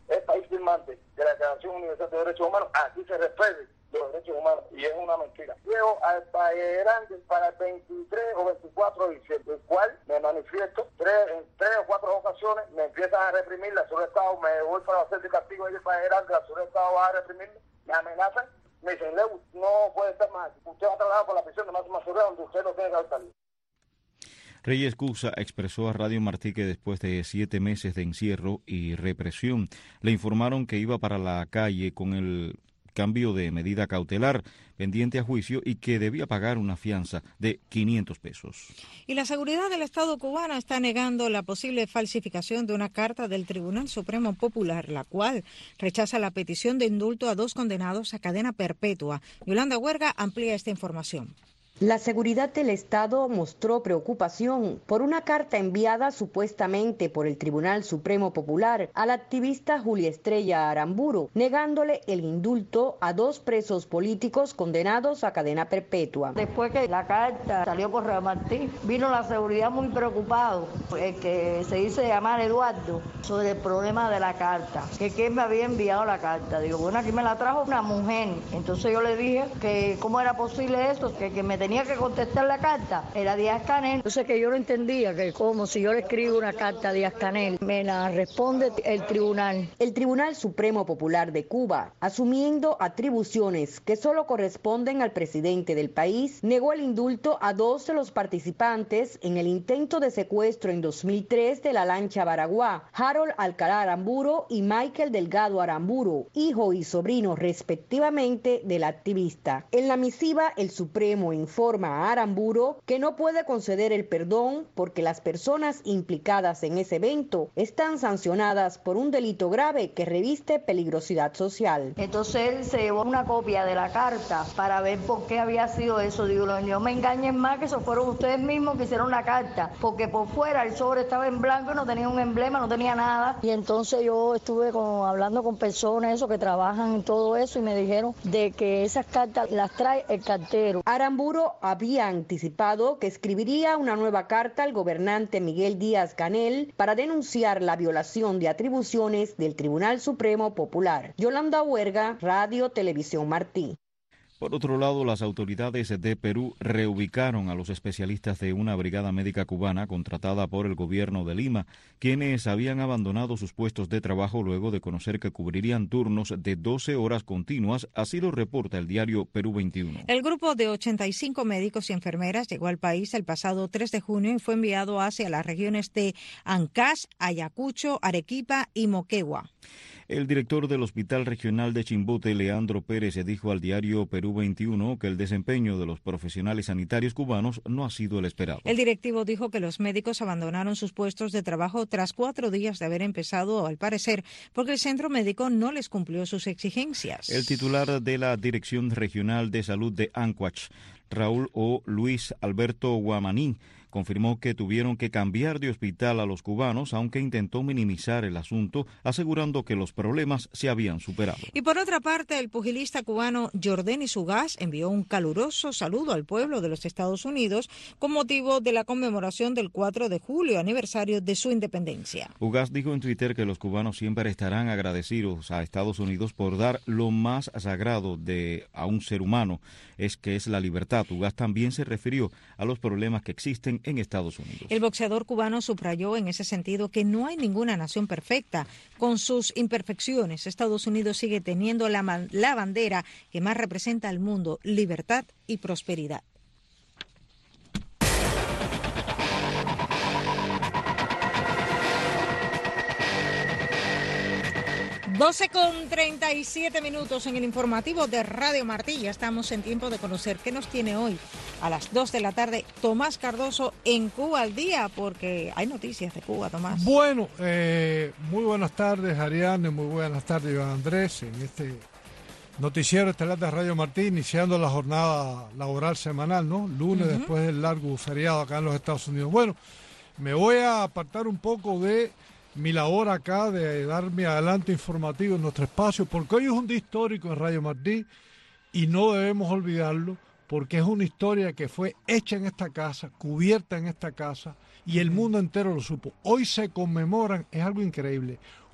es país firmante de la Declaración Universal de Derechos Humanos, aquí se respeten los derechos humanos, y es una mentira. Llego al Valle Grande para el veintitrés o veinticuatro de diciembre, el cual me manifiesto tres, en tres o cuatro ocasiones, me empiezan a reprimir, la Sur Estado, me voy para hacer de castigo ahí del Valle Grande, la Sur Estado va a reprimirme, me amenazan, me dicen, Leu, no puede estar más, usted va a trabajar por la prisión de Máxima Seguridad, donde usted no tiene que haber salido. Reyes Cusa expresó a Radio Martí que después de siete meses de encierro y represión, le informaron que iba para la calle con el cambio de medida cautelar pendiente a juicio y que debía pagar una fianza de quinientos pesos. Y la seguridad del Estado cubano está negando la posible falsificación de una carta del Tribunal Supremo Popular, la cual rechaza la petición de indulto a dos condenados a cadena perpetua. Yolanda Huerga amplía esta información. La seguridad del Estado mostró preocupación por una carta enviada supuestamente por el Tribunal Supremo Popular a la activista Julia Estrella Aramburu, negándole el indulto a dos presos políticos condenados a cadena perpetua. Después que la carta salió por Radio Martí, vino la seguridad muy preocupado, el que se dice llamar Eduardo, sobre el problema de la carta, que quién me había enviado la carta. Digo, bueno, aquí me la trajo una mujer. Entonces yo le dije que cómo era posible eso, que, que me tenía que contestar la carta era Díaz-Canel. Entonces que yo no entendía que como si yo le escribo una carta a Díaz-Canel, me la responde el tribunal. El Tribunal Supremo Popular de Cuba, asumiendo atribuciones que solo corresponden al presidente del país, negó el indulto a dos de los participantes en el intento de secuestro en dos mil tres de la lancha Baraguá, Harold Alcalá Aramburu y Michael Delgado Aramburu, hijo y sobrino respectivamente del activista. En la misiva, el Supremo informa a Aramburu que no puede conceder el perdón porque las personas implicadas en ese evento están sancionadas por un delito grave que reviste peligrosidad social. Entonces él se llevó una copia de la carta para ver por qué había sido eso. Digo, no me engañen más, que eso fueron ustedes mismos que hicieron la carta, porque por fuera el sobre estaba en blanco y no tenía un emblema, no tenía nada. Y entonces yo estuve con, hablando con personas eso que trabajan en todo eso y me dijeron de que esas cartas las trae el cartero. Aramburu había anticipado que escribiría una nueva carta al gobernante Miguel Díaz-Canel para denunciar la violación de atribuciones del Tribunal Supremo Popular. Yolanda Huerga, Radio Televisión Martí. Por otro lado, las autoridades de Perú reubicaron a los especialistas de una brigada médica cubana contratada por el gobierno de Lima, quienes habían abandonado sus puestos de trabajo luego de conocer que cubrirían turnos de doce horas continuas, así lo reporta el diario Perú veintiuno. El grupo de ochenta y cinco médicos y enfermeras llegó al país el pasado tres de junio y fue enviado hacia las regiones de Ancash, Ayacucho, Arequipa y Moquegua. El director del Hospital Regional de Chimbote, Leandro Pérez, dijo al diario Perú veintiuno que el desempeño de los profesionales sanitarios cubanos no ha sido el esperado. El directivo dijo que los médicos abandonaron sus puestos de trabajo tras cuatro días de haber empezado, al parecer, porque el centro médico no les cumplió sus exigencias. El titular de la Dirección Regional de Salud de Ancash, Raúl O. Luis Alberto Guamaní, confirmó que tuvieron que cambiar de hospital a los cubanos, aunque intentó minimizar el asunto, asegurando que los problemas se habían superado. Y por otra parte, el pugilista cubano Jordenis Ugas envió un caluroso saludo al pueblo de los Estados Unidos con motivo de la conmemoración del cuatro de julio, aniversario de su independencia. Ugas dijo en Twitter que los cubanos siempre estarán agradecidos a Estados Unidos por dar lo más sagrado de a un ser humano, es que es la libertad. Ugas también se refirió a los problemas que existen en Estados Unidos. El boxeador cubano subrayó en ese sentido que no hay ninguna nación perfecta. Con sus imperfecciones, Estados Unidos sigue teniendo la, la bandera que más representa al mundo, libertad y prosperidad. doce con treinta y siete minutos en el informativo de Radio Martí. Ya estamos en tiempo de conocer qué nos tiene hoy a las dos de la tarde Tomás Cardoso en Cuba al Día, porque hay noticias de Cuba, Tomás. Bueno, eh, muy buenas tardes, Ariane, muy buenas tardes, Iván Andrés, en este noticiero estelar de Radio Martí, iniciando la jornada laboral semanal, ¿no? Lunes, uh-huh. después del largo feriado acá en los Estados Unidos. Bueno, me voy a apartar un poco de mi labor acá de dar mi adelanto informativo en nuestro espacio, porque hoy es un día histórico en Radio Martí y no debemos olvidarlo, porque es una historia que fue hecha en esta casa, cubierta en esta casa, y el mundo entero lo supo. Hoy se conmemoran, es algo increíble,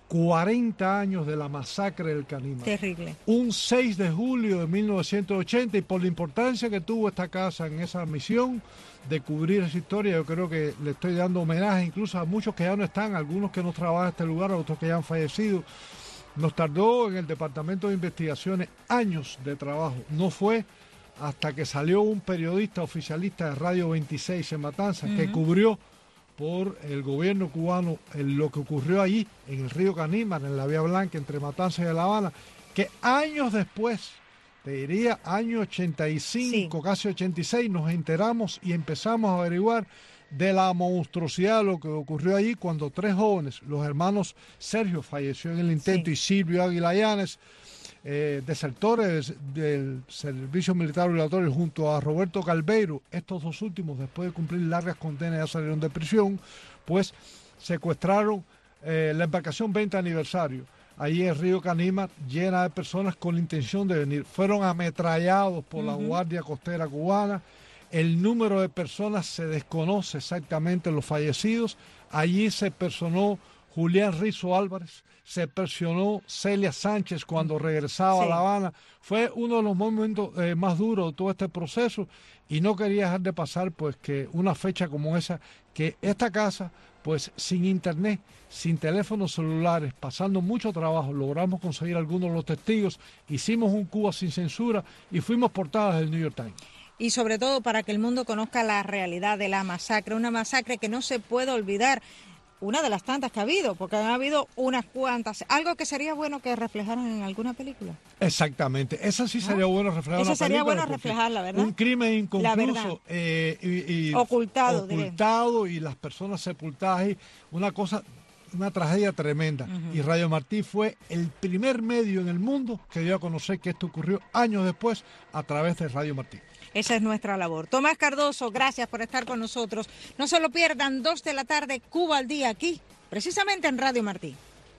cuarenta años de la masacre del Caníbal. Terrible. Un seis de julio de mil novecientos ochenta, y por la importancia que tuvo esta casa en esa misión de cubrir esa historia, yo creo que le estoy dando homenaje incluso a muchos que ya no están, algunos que no trabajan en este lugar, a otros que ya han fallecido. Nos tardó en el Departamento de Investigaciones años de trabajo. No fue hasta que salió un periodista oficialista de Radio veintiséis en Matanzas, uh-huh, que cubrió por el gobierno cubano en lo que ocurrió allí, en el río Caníbal, en la Vía Blanca, entre Matanzas y La Habana, que años después, te diría año ochenta y cinco, sí, casi ochenta y seis, nos enteramos y empezamos a averiguar de la monstruosidad de lo que ocurrió allí cuando tres jóvenes, los hermanos Sergio falleció en el intento, sí, y Silvio Águila Llanes, eh, desertores del servicio militar obligatorio, junto a Roberto Calveiro, estos dos últimos, después de cumplir largas condenas, ya salieron de prisión, pues secuestraron eh, la embarcación veinte aniversario, allí en el río Caníbal, llena de personas con la intención de venir. Fueron ametrallados por, uh-huh, la Guardia Costera cubana. El número de personas se desconoce exactamente, los fallecidos. Allí se personó Julián Rizo Álvarez, se personó Celia Sánchez cuando regresaba, sí, a La Habana. Fue uno de los momentos eh, más duros de todo este proceso, y no quería dejar de pasar pues que una fecha como esa, que esta casa, pues sin internet, sin teléfonos celulares, pasando mucho trabajo, logramos conseguir algunos de los testigos, hicimos un Cuba sin censura y fuimos portadas del New York Times. Y sobre todo para que el mundo conozca la realidad de la masacre, una masacre que no se puede olvidar, una de las tantas que ha habido, porque han habido unas cuantas, algo que sería bueno que reflejaran en alguna película. Exactamente, esa sí sería, ¿no?, bueno reflejar en una película. Esa sería bueno reflejarla, ¿verdad? Un crimen inconcluso, eh, y, y ocultado, ocultado y las personas sepultadas ahí, una cosa, una tragedia tremenda. Uh-huh. Y Radio Martí fue el primer medio en el mundo que dio a conocer que esto ocurrió años después a través de Radio Martí. Esa es nuestra labor. Tomás Cardoso, gracias por estar con nosotros. No se lo pierdan, dos de la tarde, Cuba al Día, aquí, precisamente en Radio Martí.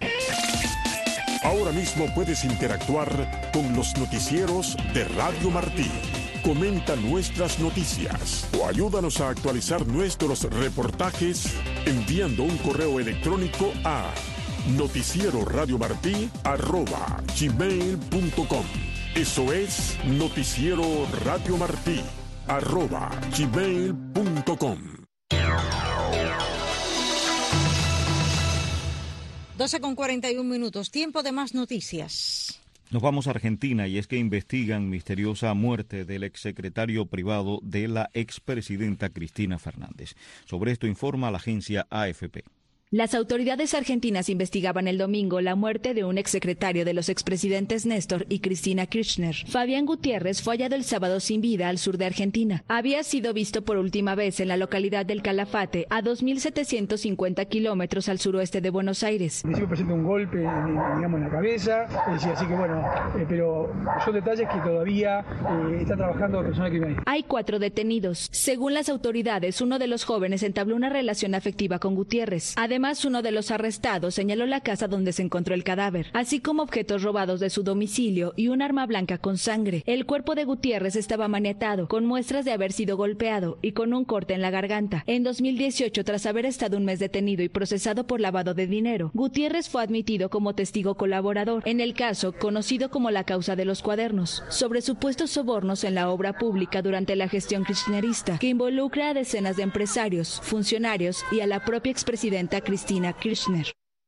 Ahora mismo puedes interactuar con los noticieros de Radio Martí. Comenta nuestras noticias o ayúdanos a actualizar nuestros reportajes enviando un correo electrónico a noticieroradiomartí arroba gmail punto com. Eso es Noticiero Radio Martí, arroba gmail punto com. doce con cuarenta y un minutos, tiempo de más noticias. Nos vamos a Argentina, y es que investigan misteriosa muerte del exsecretario privado de la expresidenta Cristina Fernández. Sobre esto informa la agencia A F P. Las autoridades argentinas investigaban el domingo la muerte de un exsecretario de los expresidentes Néstor y Cristina Kirchner. Fabián Gutiérrez fue hallado el sábado sin vida al sur de Argentina. Había sido visto por última vez en la localidad del Calafate, a dos mil setecientos cincuenta kilómetros al suroeste de Buenos Aires. Me sigo presenta un golpe, digamos, en la cabeza, así que bueno, eh, pero son detalles que todavía eh, está trabajando la persona criminal. Hay cuatro detenidos. Según las autoridades, uno de los jóvenes entabló una relación afectiva con Gutiérrez. Además, Además, uno de los arrestados señaló la casa donde se encontró el cadáver, así como objetos robados de su domicilio y un arma blanca con sangre. El cuerpo de Gutiérrez estaba maniatado, con muestras de haber sido golpeado y con un corte en la garganta. En dos mil dieciocho, tras haber estado un mes detenido y procesado por lavado de dinero, Gutiérrez fue admitido como testigo colaborador en el caso conocido como la causa de los cuadernos, sobre supuestos sobornos en la obra pública durante la gestión kirchnerista, que involucra a decenas de empresarios, funcionarios y a la propia expresidenta Cristina Kirchner.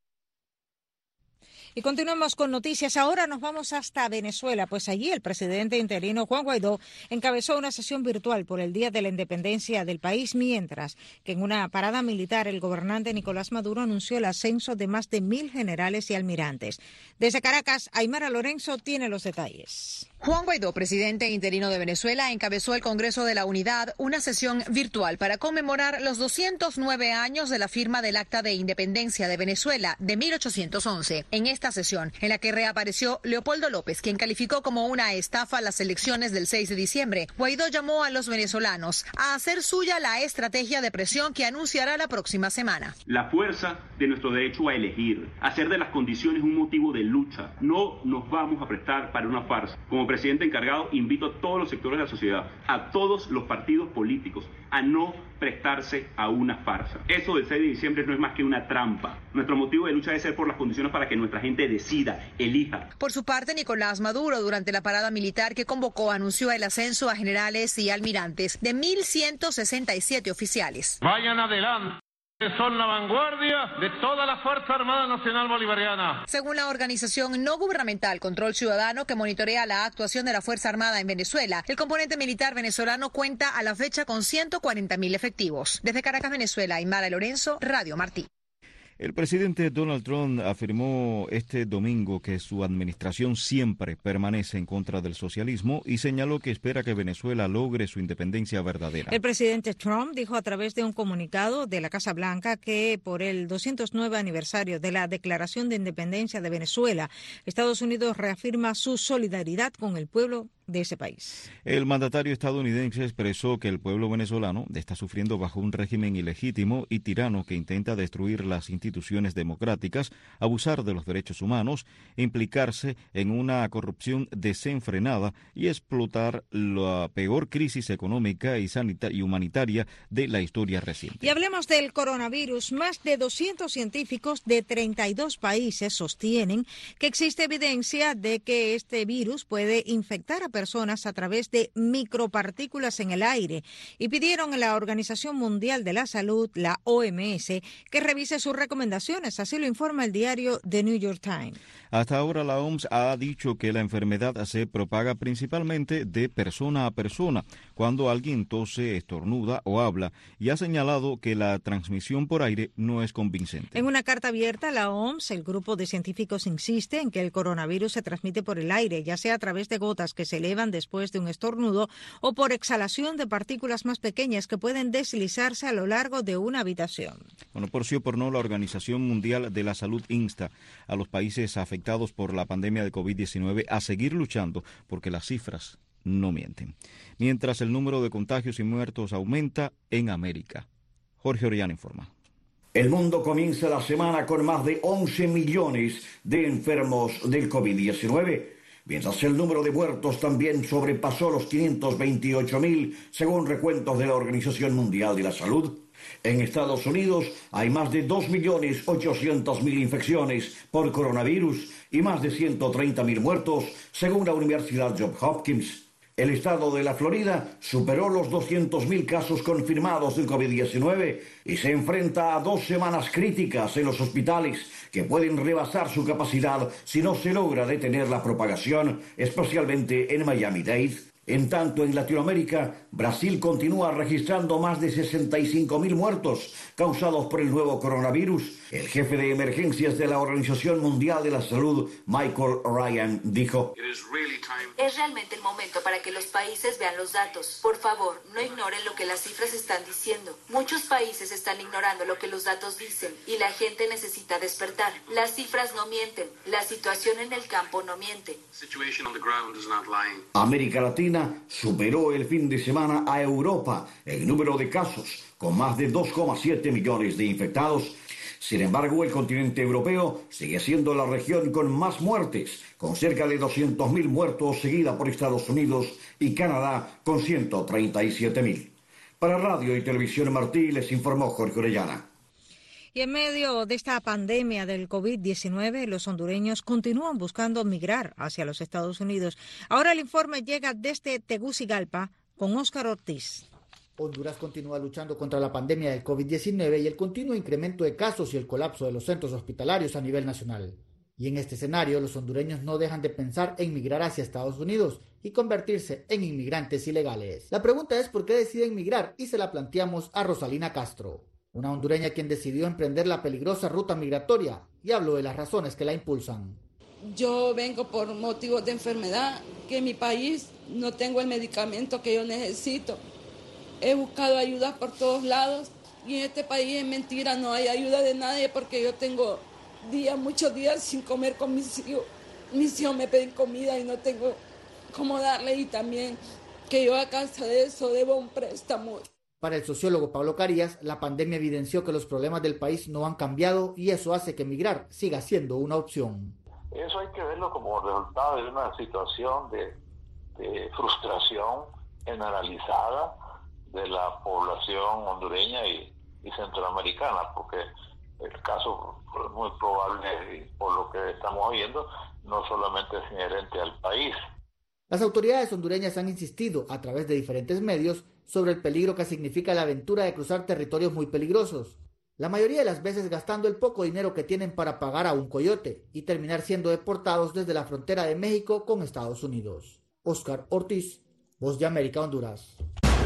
Y continuamos con noticias. Ahora nos vamos hasta Venezuela, pues allí el presidente interino Juan Guaidó encabezó una sesión virtual por el Día de la Independencia del país, mientras que en una parada militar el gobernante Nicolás Maduro anunció el ascenso de más de mil generales y almirantes. Desde Caracas, Aymara Lorenzo tiene los detalles. Juan Guaidó, presidente interino de Venezuela, encabezó el Congreso de la Unidad, una sesión virtual para conmemorar los doscientos nueve años de la firma del Acta de Independencia de Venezuela de mil ochocientos once. En esta sesión, en la que reapareció Leopoldo López, quien calificó como una estafa las elecciones del seis de diciembre, Guaidó llamó a los venezolanos a hacer suya la estrategia de presión que anunciará la próxima semana. La fuerza de nuestro derecho a elegir, hacer de las condiciones un motivo de lucha. No nos vamos a prestar para una farsa. Como presidente encargado, invito a todos los sectores de la sociedad, a todos los partidos políticos, a no prestarse a una farsa. Eso del seis de diciembre no es más que una trampa. Nuestro motivo de lucha debe ser por las condiciones para que nuestra gente decida, elija. Por su parte, Nicolás Maduro, durante la parada militar que convocó, anunció el ascenso a generales y almirantes de mil ciento sesenta y siete oficiales. Vayan adelante. Son la vanguardia de toda la Fuerza Armada Nacional Bolivariana. Según la organización no gubernamental Control Ciudadano, que monitorea la actuación de la Fuerza Armada en Venezuela, el componente militar venezolano cuenta a la fecha con ciento cuarenta mil efectivos. Desde Caracas, Venezuela, Aymara Lorenzo, Radio Martí. El presidente Donald Trump afirmó este domingo que su administración siempre permanece en contra del socialismo y señaló que espera que Venezuela logre su independencia verdadera. El presidente Trump dijo a través de un comunicado de la Casa Blanca que por el doscientos nueve aniversario de la Declaración de Independencia de Venezuela, Estados Unidos reafirma su solidaridad con el pueblo de ese país. El mandatario estadounidense expresó que el pueblo venezolano está sufriendo bajo un régimen ilegítimo y tirano que intenta destruir las instituciones democráticas, abusar de los derechos humanos, implicarse en una corrupción desenfrenada y explotar la peor crisis económica y sanitaria y humanitaria de la historia reciente. Y hablemos del coronavirus. Más de doscientos científicos de treinta y dos países sostienen que existe evidencia de que este virus puede infectar a personas a través de micropartículas en el aire y pidieron a la Organización Mundial de la Salud, la O M S, que revise sus recomendaciones. Así lo informa el diario The New York Times. Hasta ahora la O M S ha dicho que la enfermedad se propaga principalmente de persona a persona, cuando alguien tose, estornuda o habla, y ha señalado que la transmisión por aire no es convincente. En una carta abierta a la O M S, el grupo de científicos insiste en que el coronavirus se transmite por el aire, ya sea a través de gotas que se elevan después de un estornudo o por exhalación de partículas más pequeñas que pueden deslizarse a lo largo de una habitación. Bueno, por sí o por no, la Organización Mundial de la Salud insta a los países afectados por la pandemia de COVID diecinueve a seguir luchando porque las cifras no mienten. Mientras el número de contagios y muertos aumenta en América. Jorge Orellana informa. El mundo comienza la semana con más de once millones de enfermos del COVID diecinueve. Mientras el número de muertos también sobrepasó los quinientos veintiocho mil, según recuentos de la Organización Mundial de la Salud. En Estados Unidos hay más de dos millones ochocientas mil infecciones por coronavirus y más de ciento treinta mil muertos, según la Universidad Johns Hopkins. El estado de la Florida superó los doscientos mil casos confirmados del COVID diecinueve y se enfrenta a dos semanas críticas en los hospitales que pueden rebasar su capacidad si no se logra detener la propagación, especialmente en Miami-Dade. En tanto, en Latinoamérica, Brasil continúa registrando más de sesenta y cinco mil muertos causados por el nuevo coronavirus. El jefe de emergencias de la Organización Mundial de la Salud, Michael Ryan, dijo: Es realmente el momento para que los países vean los datos. Por favor, no ignoren lo que las cifras están diciendo. Muchos países están ignorando lo que los datos dicen y la gente necesita despertar. Las cifras no mienten. La situación en el campo no miente. América Latina superó el fin de semana a Europa en número de casos, con más de dos coma siete millones de infectados. Sin embargo, el continente europeo sigue siendo la región con más muertes, con cerca de doscientos mil muertos, seguida por Estados Unidos y Canadá con ciento treinta y siete mil. Para Radio y Televisión Martí les informó Jorge Orellana. Y en medio de esta pandemia del COVID diecinueve, los hondureños continúan buscando migrar hacia los Estados Unidos. Ahora el informe llega desde Tegucigalpa con Óscar Ortiz. Honduras continúa luchando contra la pandemia del COVID diecinueve y el continuo incremento de casos y el colapso de los centros hospitalarios a nivel nacional. Y en este escenario, los hondureños no dejan de pensar en migrar hacia Estados Unidos y convertirse en inmigrantes ilegales. La pregunta es por qué deciden migrar y se la planteamos a Rosalina Castro, una hondureña quien decidió emprender la peligrosa ruta migratoria, y habló de las razones que la impulsan. Yo vengo por motivos de enfermedad, que en mi país no tengo el medicamento que yo necesito. He buscado ayuda por todos lados y en este país es mentira, no hay ayuda de nadie porque yo tengo días, muchos días sin comer con mis hijos. Mis hijos me piden comida y no tengo cómo darle, y también que yo a causa de eso debo un préstamo. Para el sociólogo Pablo Carías, la pandemia evidenció que los problemas del país no han cambiado y eso hace que emigrar siga siendo una opción. Eso hay que verlo como resultado de una situación de de frustración generalizada de la población hondureña y, y centroamericana, porque el caso es muy probable, y por lo que estamos oyendo, no solamente es inherente al país. Las autoridades hondureñas han insistido a través de diferentes medios sobre el peligro que significa la aventura de cruzar territorios muy peligrosos, la mayoría de las veces gastando el poco dinero que tienen para pagar a un coyote y terminar siendo deportados desde la frontera de México con Estados Unidos. Oscar Ortiz, Voz de América, Honduras.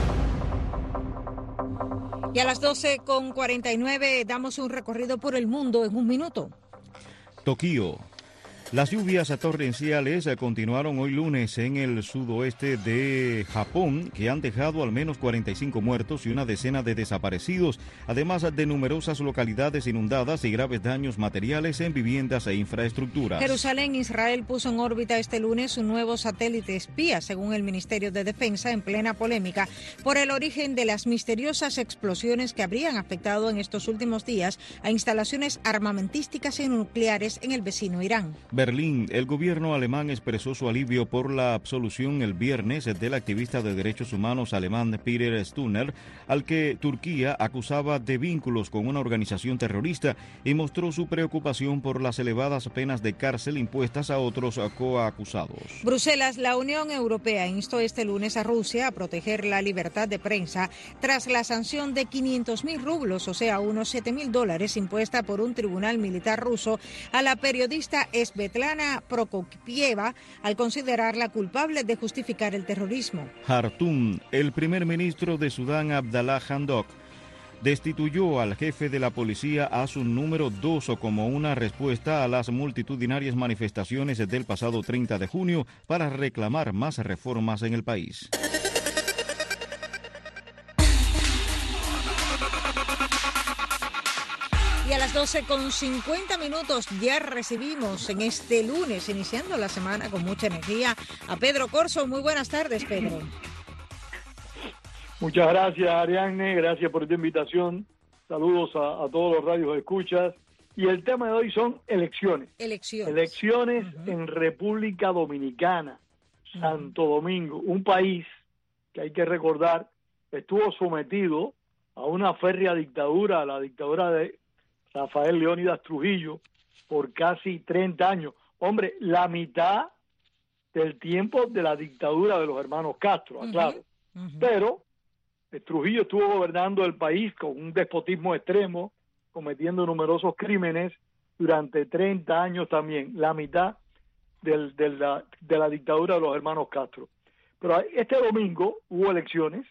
Y a las doce con cuarenta y nueve damos un recorrido por el mundo en un minuto. Tokio. Las lluvias torrenciales continuaron hoy lunes en el sudoeste de Japón, que han dejado al menos cuarenta y cinco muertos y una decena de desaparecidos, además de numerosas localidades inundadas y graves daños materiales en viviendas e infraestructuras. Jerusalén, Israel puso en órbita este lunes un nuevo satélite espía, según el Ministerio de Defensa, en plena polémica por el origen de las misteriosas explosiones que habrían afectado en estos últimos días a instalaciones armamentísticas y nucleares en el vecino Irán. Berlín. El gobierno alemán expresó su alivio por la absolución el viernes del activista de derechos humanos alemán Peter Stunner, al que Turquía acusaba de vínculos con una organización terrorista, y mostró su preocupación por las elevadas penas de cárcel impuestas a otros coacusados. Bruselas. La Unión Europea instó este lunes a Rusia a proteger la libertad de prensa tras la sanción de quinientos mil rublos, o sea, unos siete mil dólares, impuesta por un tribunal militar ruso a la periodista Svetlana Prokopieva al considerarla culpable de justificar el terrorismo. Jartum. El primer ministro de Sudán, Abdallah Hamdok, destituyó al jefe de la policía Asun número dos como una respuesta a las multitudinarias manifestaciones del pasado treinta de junio para reclamar más reformas en el país. Y a las doce con cincuenta minutos ya recibimos en este lunes, iniciando la semana con mucha energía, a Pedro Corzo. Muy buenas tardes, Pedro. Muchas gracias, Ariadne. Gracias por tu invitación. Saludos a, a todos los radios escuchas. Y el tema de hoy son elecciones. Elecciones. Elecciones uh-huh. en República Dominicana, uh-huh. Santo Domingo, un país que hay que recordar estuvo sometido a una férrea dictadura, la dictadura de Rafael Leónidas Trujillo, por casi treinta años. Hombre, la mitad del tiempo de la dictadura de los hermanos Castro, aclaro. Uh-huh. Uh-huh. Pero eh, Trujillo estuvo gobernando el país con un despotismo extremo, cometiendo numerosos crímenes durante treinta años también, la mitad del, de, la, de la dictadura de los hermanos Castro. Pero este domingo hubo elecciones,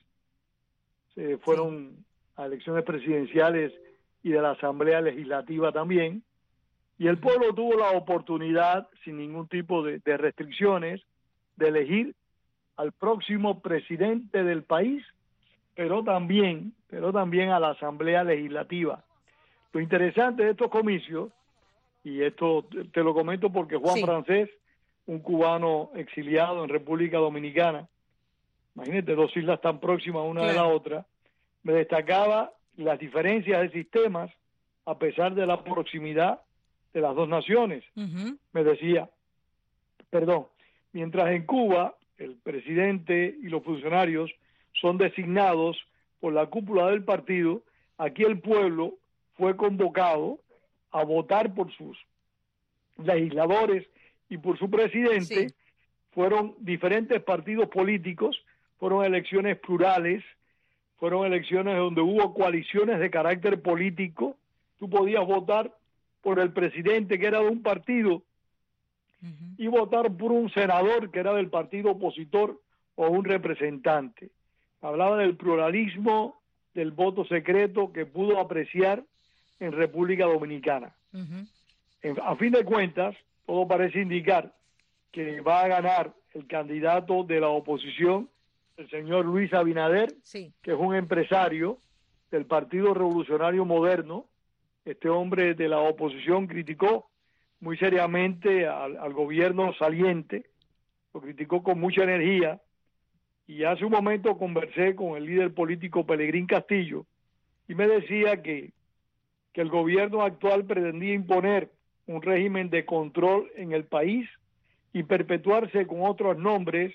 se fueron sí. a elecciones presidenciales y de la Asamblea Legislativa también, y el pueblo tuvo la oportunidad, sin ningún tipo de, de restricciones, de elegir al próximo presidente del país, pero también, pero también a la Asamblea Legislativa. Lo interesante de estos comicios, y esto te lo comento porque Juan sí. Francés, un cubano exiliado en República Dominicana, imagínate, dos islas tan próximas una claro. de la otra, me destacaba las diferencias de sistemas a pesar de la proximidad de las dos naciones. Uh-huh. Me decía, perdón, mientras en Cuba el presidente y los funcionarios son designados por la cúpula del partido, aquí el pueblo fue convocado a votar por sus legisladores y por su presidente. Sí. Fueron diferentes partidos políticos, fueron elecciones plurales, fueron elecciones donde hubo coaliciones de carácter político. Tú podías votar por el presidente que era de un partido uh-huh. y votar por un senador que era del partido opositor o un representante. Hablaba del pluralismo del voto secreto que pudo apreciar en República Dominicana. Uh-huh. En, a fin de cuentas, todo parece indicar que va a ganar el candidato de la oposición, el señor Luis Abinader, sí. que es un empresario del Partido Revolucionario Moderno. Este hombre de la oposición criticó muy seriamente al, al gobierno saliente, lo criticó con mucha energía, y hace un momento conversé con el líder político Pelegrín Castillo, y me decía que, que el gobierno actual pretendía imponer un régimen de control en el país y perpetuarse con otros nombres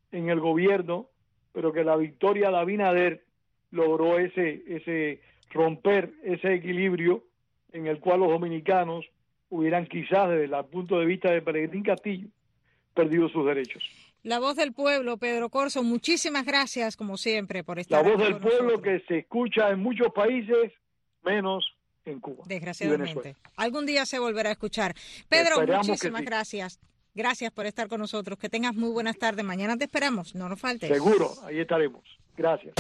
en el gobierno, pero que la victoria de Abinader logró ese, ese romper ese equilibrio en el cual los dominicanos hubieran quizás desde el punto de vista de Peregrín Castillo perdido sus derechos. La voz del pueblo, Pedro Corzo, muchísimas gracias como siempre por estar La voz aquí del con pueblo nosotros. que se escucha en muchos países, menos en Cuba. Desgraciadamente. Algún día se volverá a escuchar. Pedro, Esperamos muchísimas que sí. gracias. Gracias por estar con nosotros. Que tengas muy buenas tardes. Mañana te esperamos. No nos faltes. Seguro, ahí estaremos. Gracias.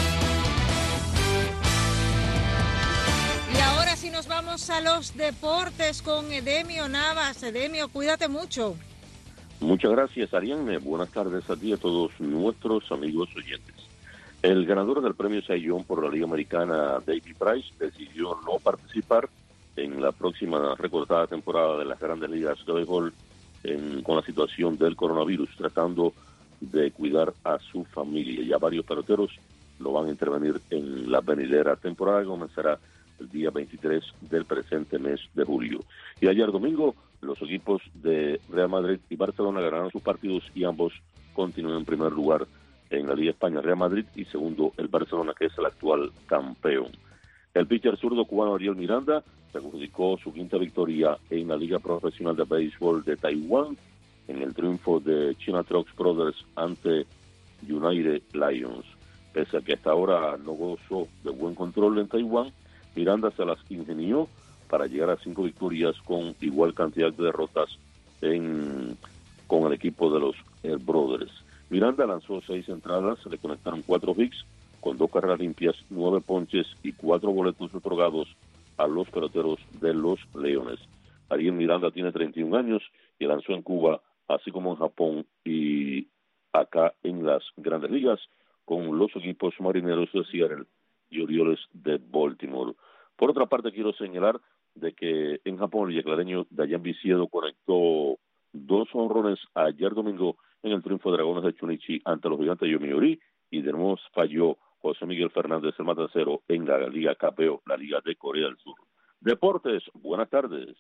Y ahora sí nos vamos a los deportes con Edemio Navas. Edemio, cuídate mucho. Muchas gracias, Ariane. Buenas tardes a ti y a todos nuestros amigos oyentes. El ganador del premio Cy Young por la Liga Americana, David Price, decidió no participar en la próxima recortada temporada de las Grandes Ligas de Béisbol en, con la situación del coronavirus, tratando de cuidar a su familia. Ya varios peloteros lo van a intervenir en la venidera temporada que comenzará el día veintitrés del presente mes de julio. Y ayer domingo, los equipos de Real Madrid y Barcelona ganaron sus partidos y ambos continúan en primer lugar en la Liga España, Real Madrid, y segundo el Barcelona, que es el actual campeón. El pitcher zurdo cubano Ariel Miranda se adjudicó su quinta victoria en la Liga Profesional de Béisbol de Taiwán en el triunfo de China Trucks Brothers ante United Lions. Pese a que hasta ahora no gozó de buen control en Taiwán, Miranda se las ingenió para llegar a cinco victorias con igual cantidad de derrotas en, con el equipo de los eh, Brothers. Miranda lanzó seis entradas, se le conectaron cuatro hits, con dos carreras limpias, nueve ponches y cuatro boletos otorgados a los peloteros de los Leones. Ariel Miranda tiene treinta y un años y lanzó en Cuba, así como en Japón y acá en las Grandes Ligas, con los equipos Marineros de Seattle y Orioles de Baltimore. Por otra parte, quiero señalar de que en Japón el yaclareño Dayan Viciedo conectó dos honrones ayer domingo en el triunfo de Dragones de Chunichi ante los Gigantes de Yomiuri, y de nuevo falló José Miguel Fernández el matacero en la Liga K P O, la Liga de Corea del Sur. Deportes, buenas tardes.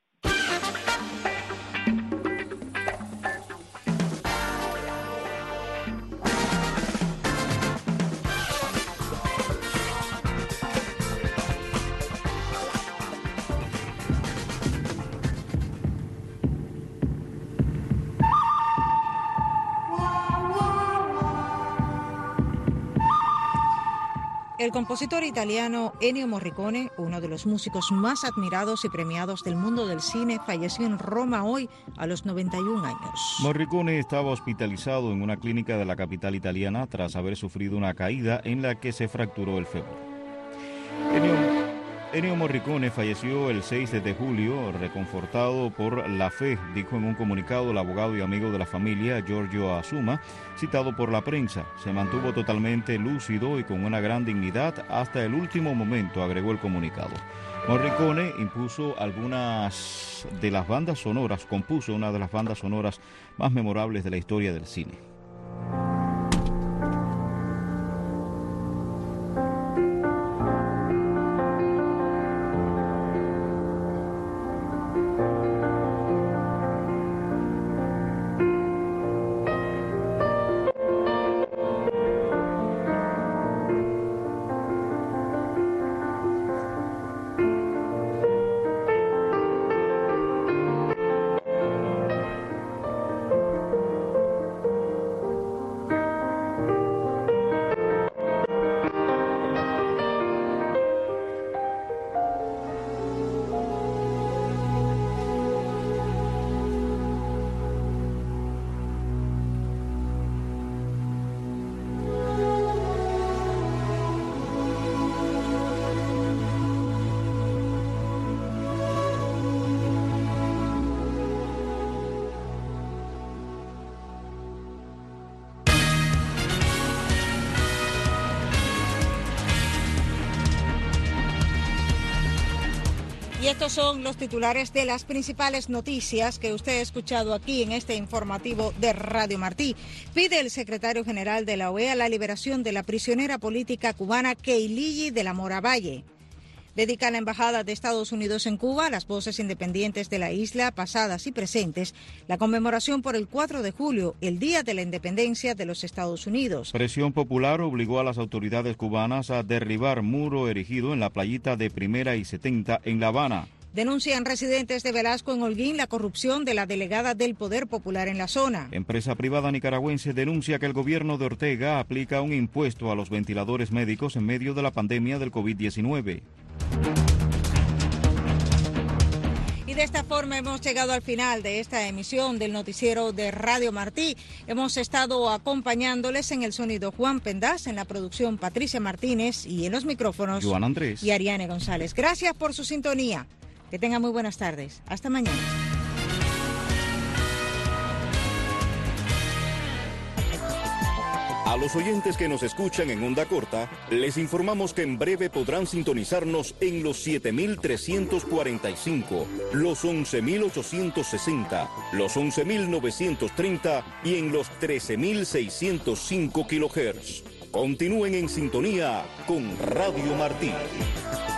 El compositor italiano Ennio Morricone, uno de los músicos más admirados y premiados del mundo del cine, falleció en Roma hoy a los noventa y un años. Morricone estaba hospitalizado en una clínica de la capital italiana tras haber sufrido una caída en la que se fracturó el fémur. Ennio, Ennio Morricone falleció el seis de julio, reconfortado por la fe, dijo en un comunicado el abogado y amigo de la familia, Giorgio Asuma, citado por la prensa. Se mantuvo totalmente lúcido y con una gran dignidad hasta el último momento, agregó el comunicado. Morricone impuso algunas de las bandas sonoras, compuso una de las bandas sonoras más memorables de la historia del cine. Y estos son los titulares de las principales noticias que usted ha escuchado aquí en este informativo de Radio Martí. Pide el secretario general de la O E A la liberación de la prisionera política cubana Keiligi de la Mora Valle. Dedica la Embajada de Estados Unidos en Cuba a las voces independientes de la isla, pasadas y presentes, la conmemoración por el cuatro de julio, el Día de la Independencia de los Estados Unidos. Presión popular obligó a las autoridades cubanas a derribar muro erigido en la playita de Primera y setenta en La Habana. Denuncian residentes de Velasco en Holguín la corrupción de la delegada del Poder Popular en la zona. Empresa privada nicaragüense denuncia que el gobierno de Ortega aplica un impuesto a los ventiladores médicos en medio de la pandemia del COVID diecinueve. Y de esta forma hemos llegado al final de esta emisión del noticiero de Radio Martí. Hemos estado acompañándoles en el sonido Juan Pendaz, en la producción Patricia Martínez y en los micrófonos Joan Andrés y Ariane González. Gracias por su sintonía. Que tengan muy buenas tardes. Hasta mañana. A los oyentes que nos escuchan en onda corta, les informamos que en breve podrán sintonizarnos en los siete mil trescientos cuarenta y cinco, los once mil ochocientos sesenta, los once mil novecientos treinta y en los trece mil seiscientos cinco kilohertz. Continúen en sintonía con Radio Martí.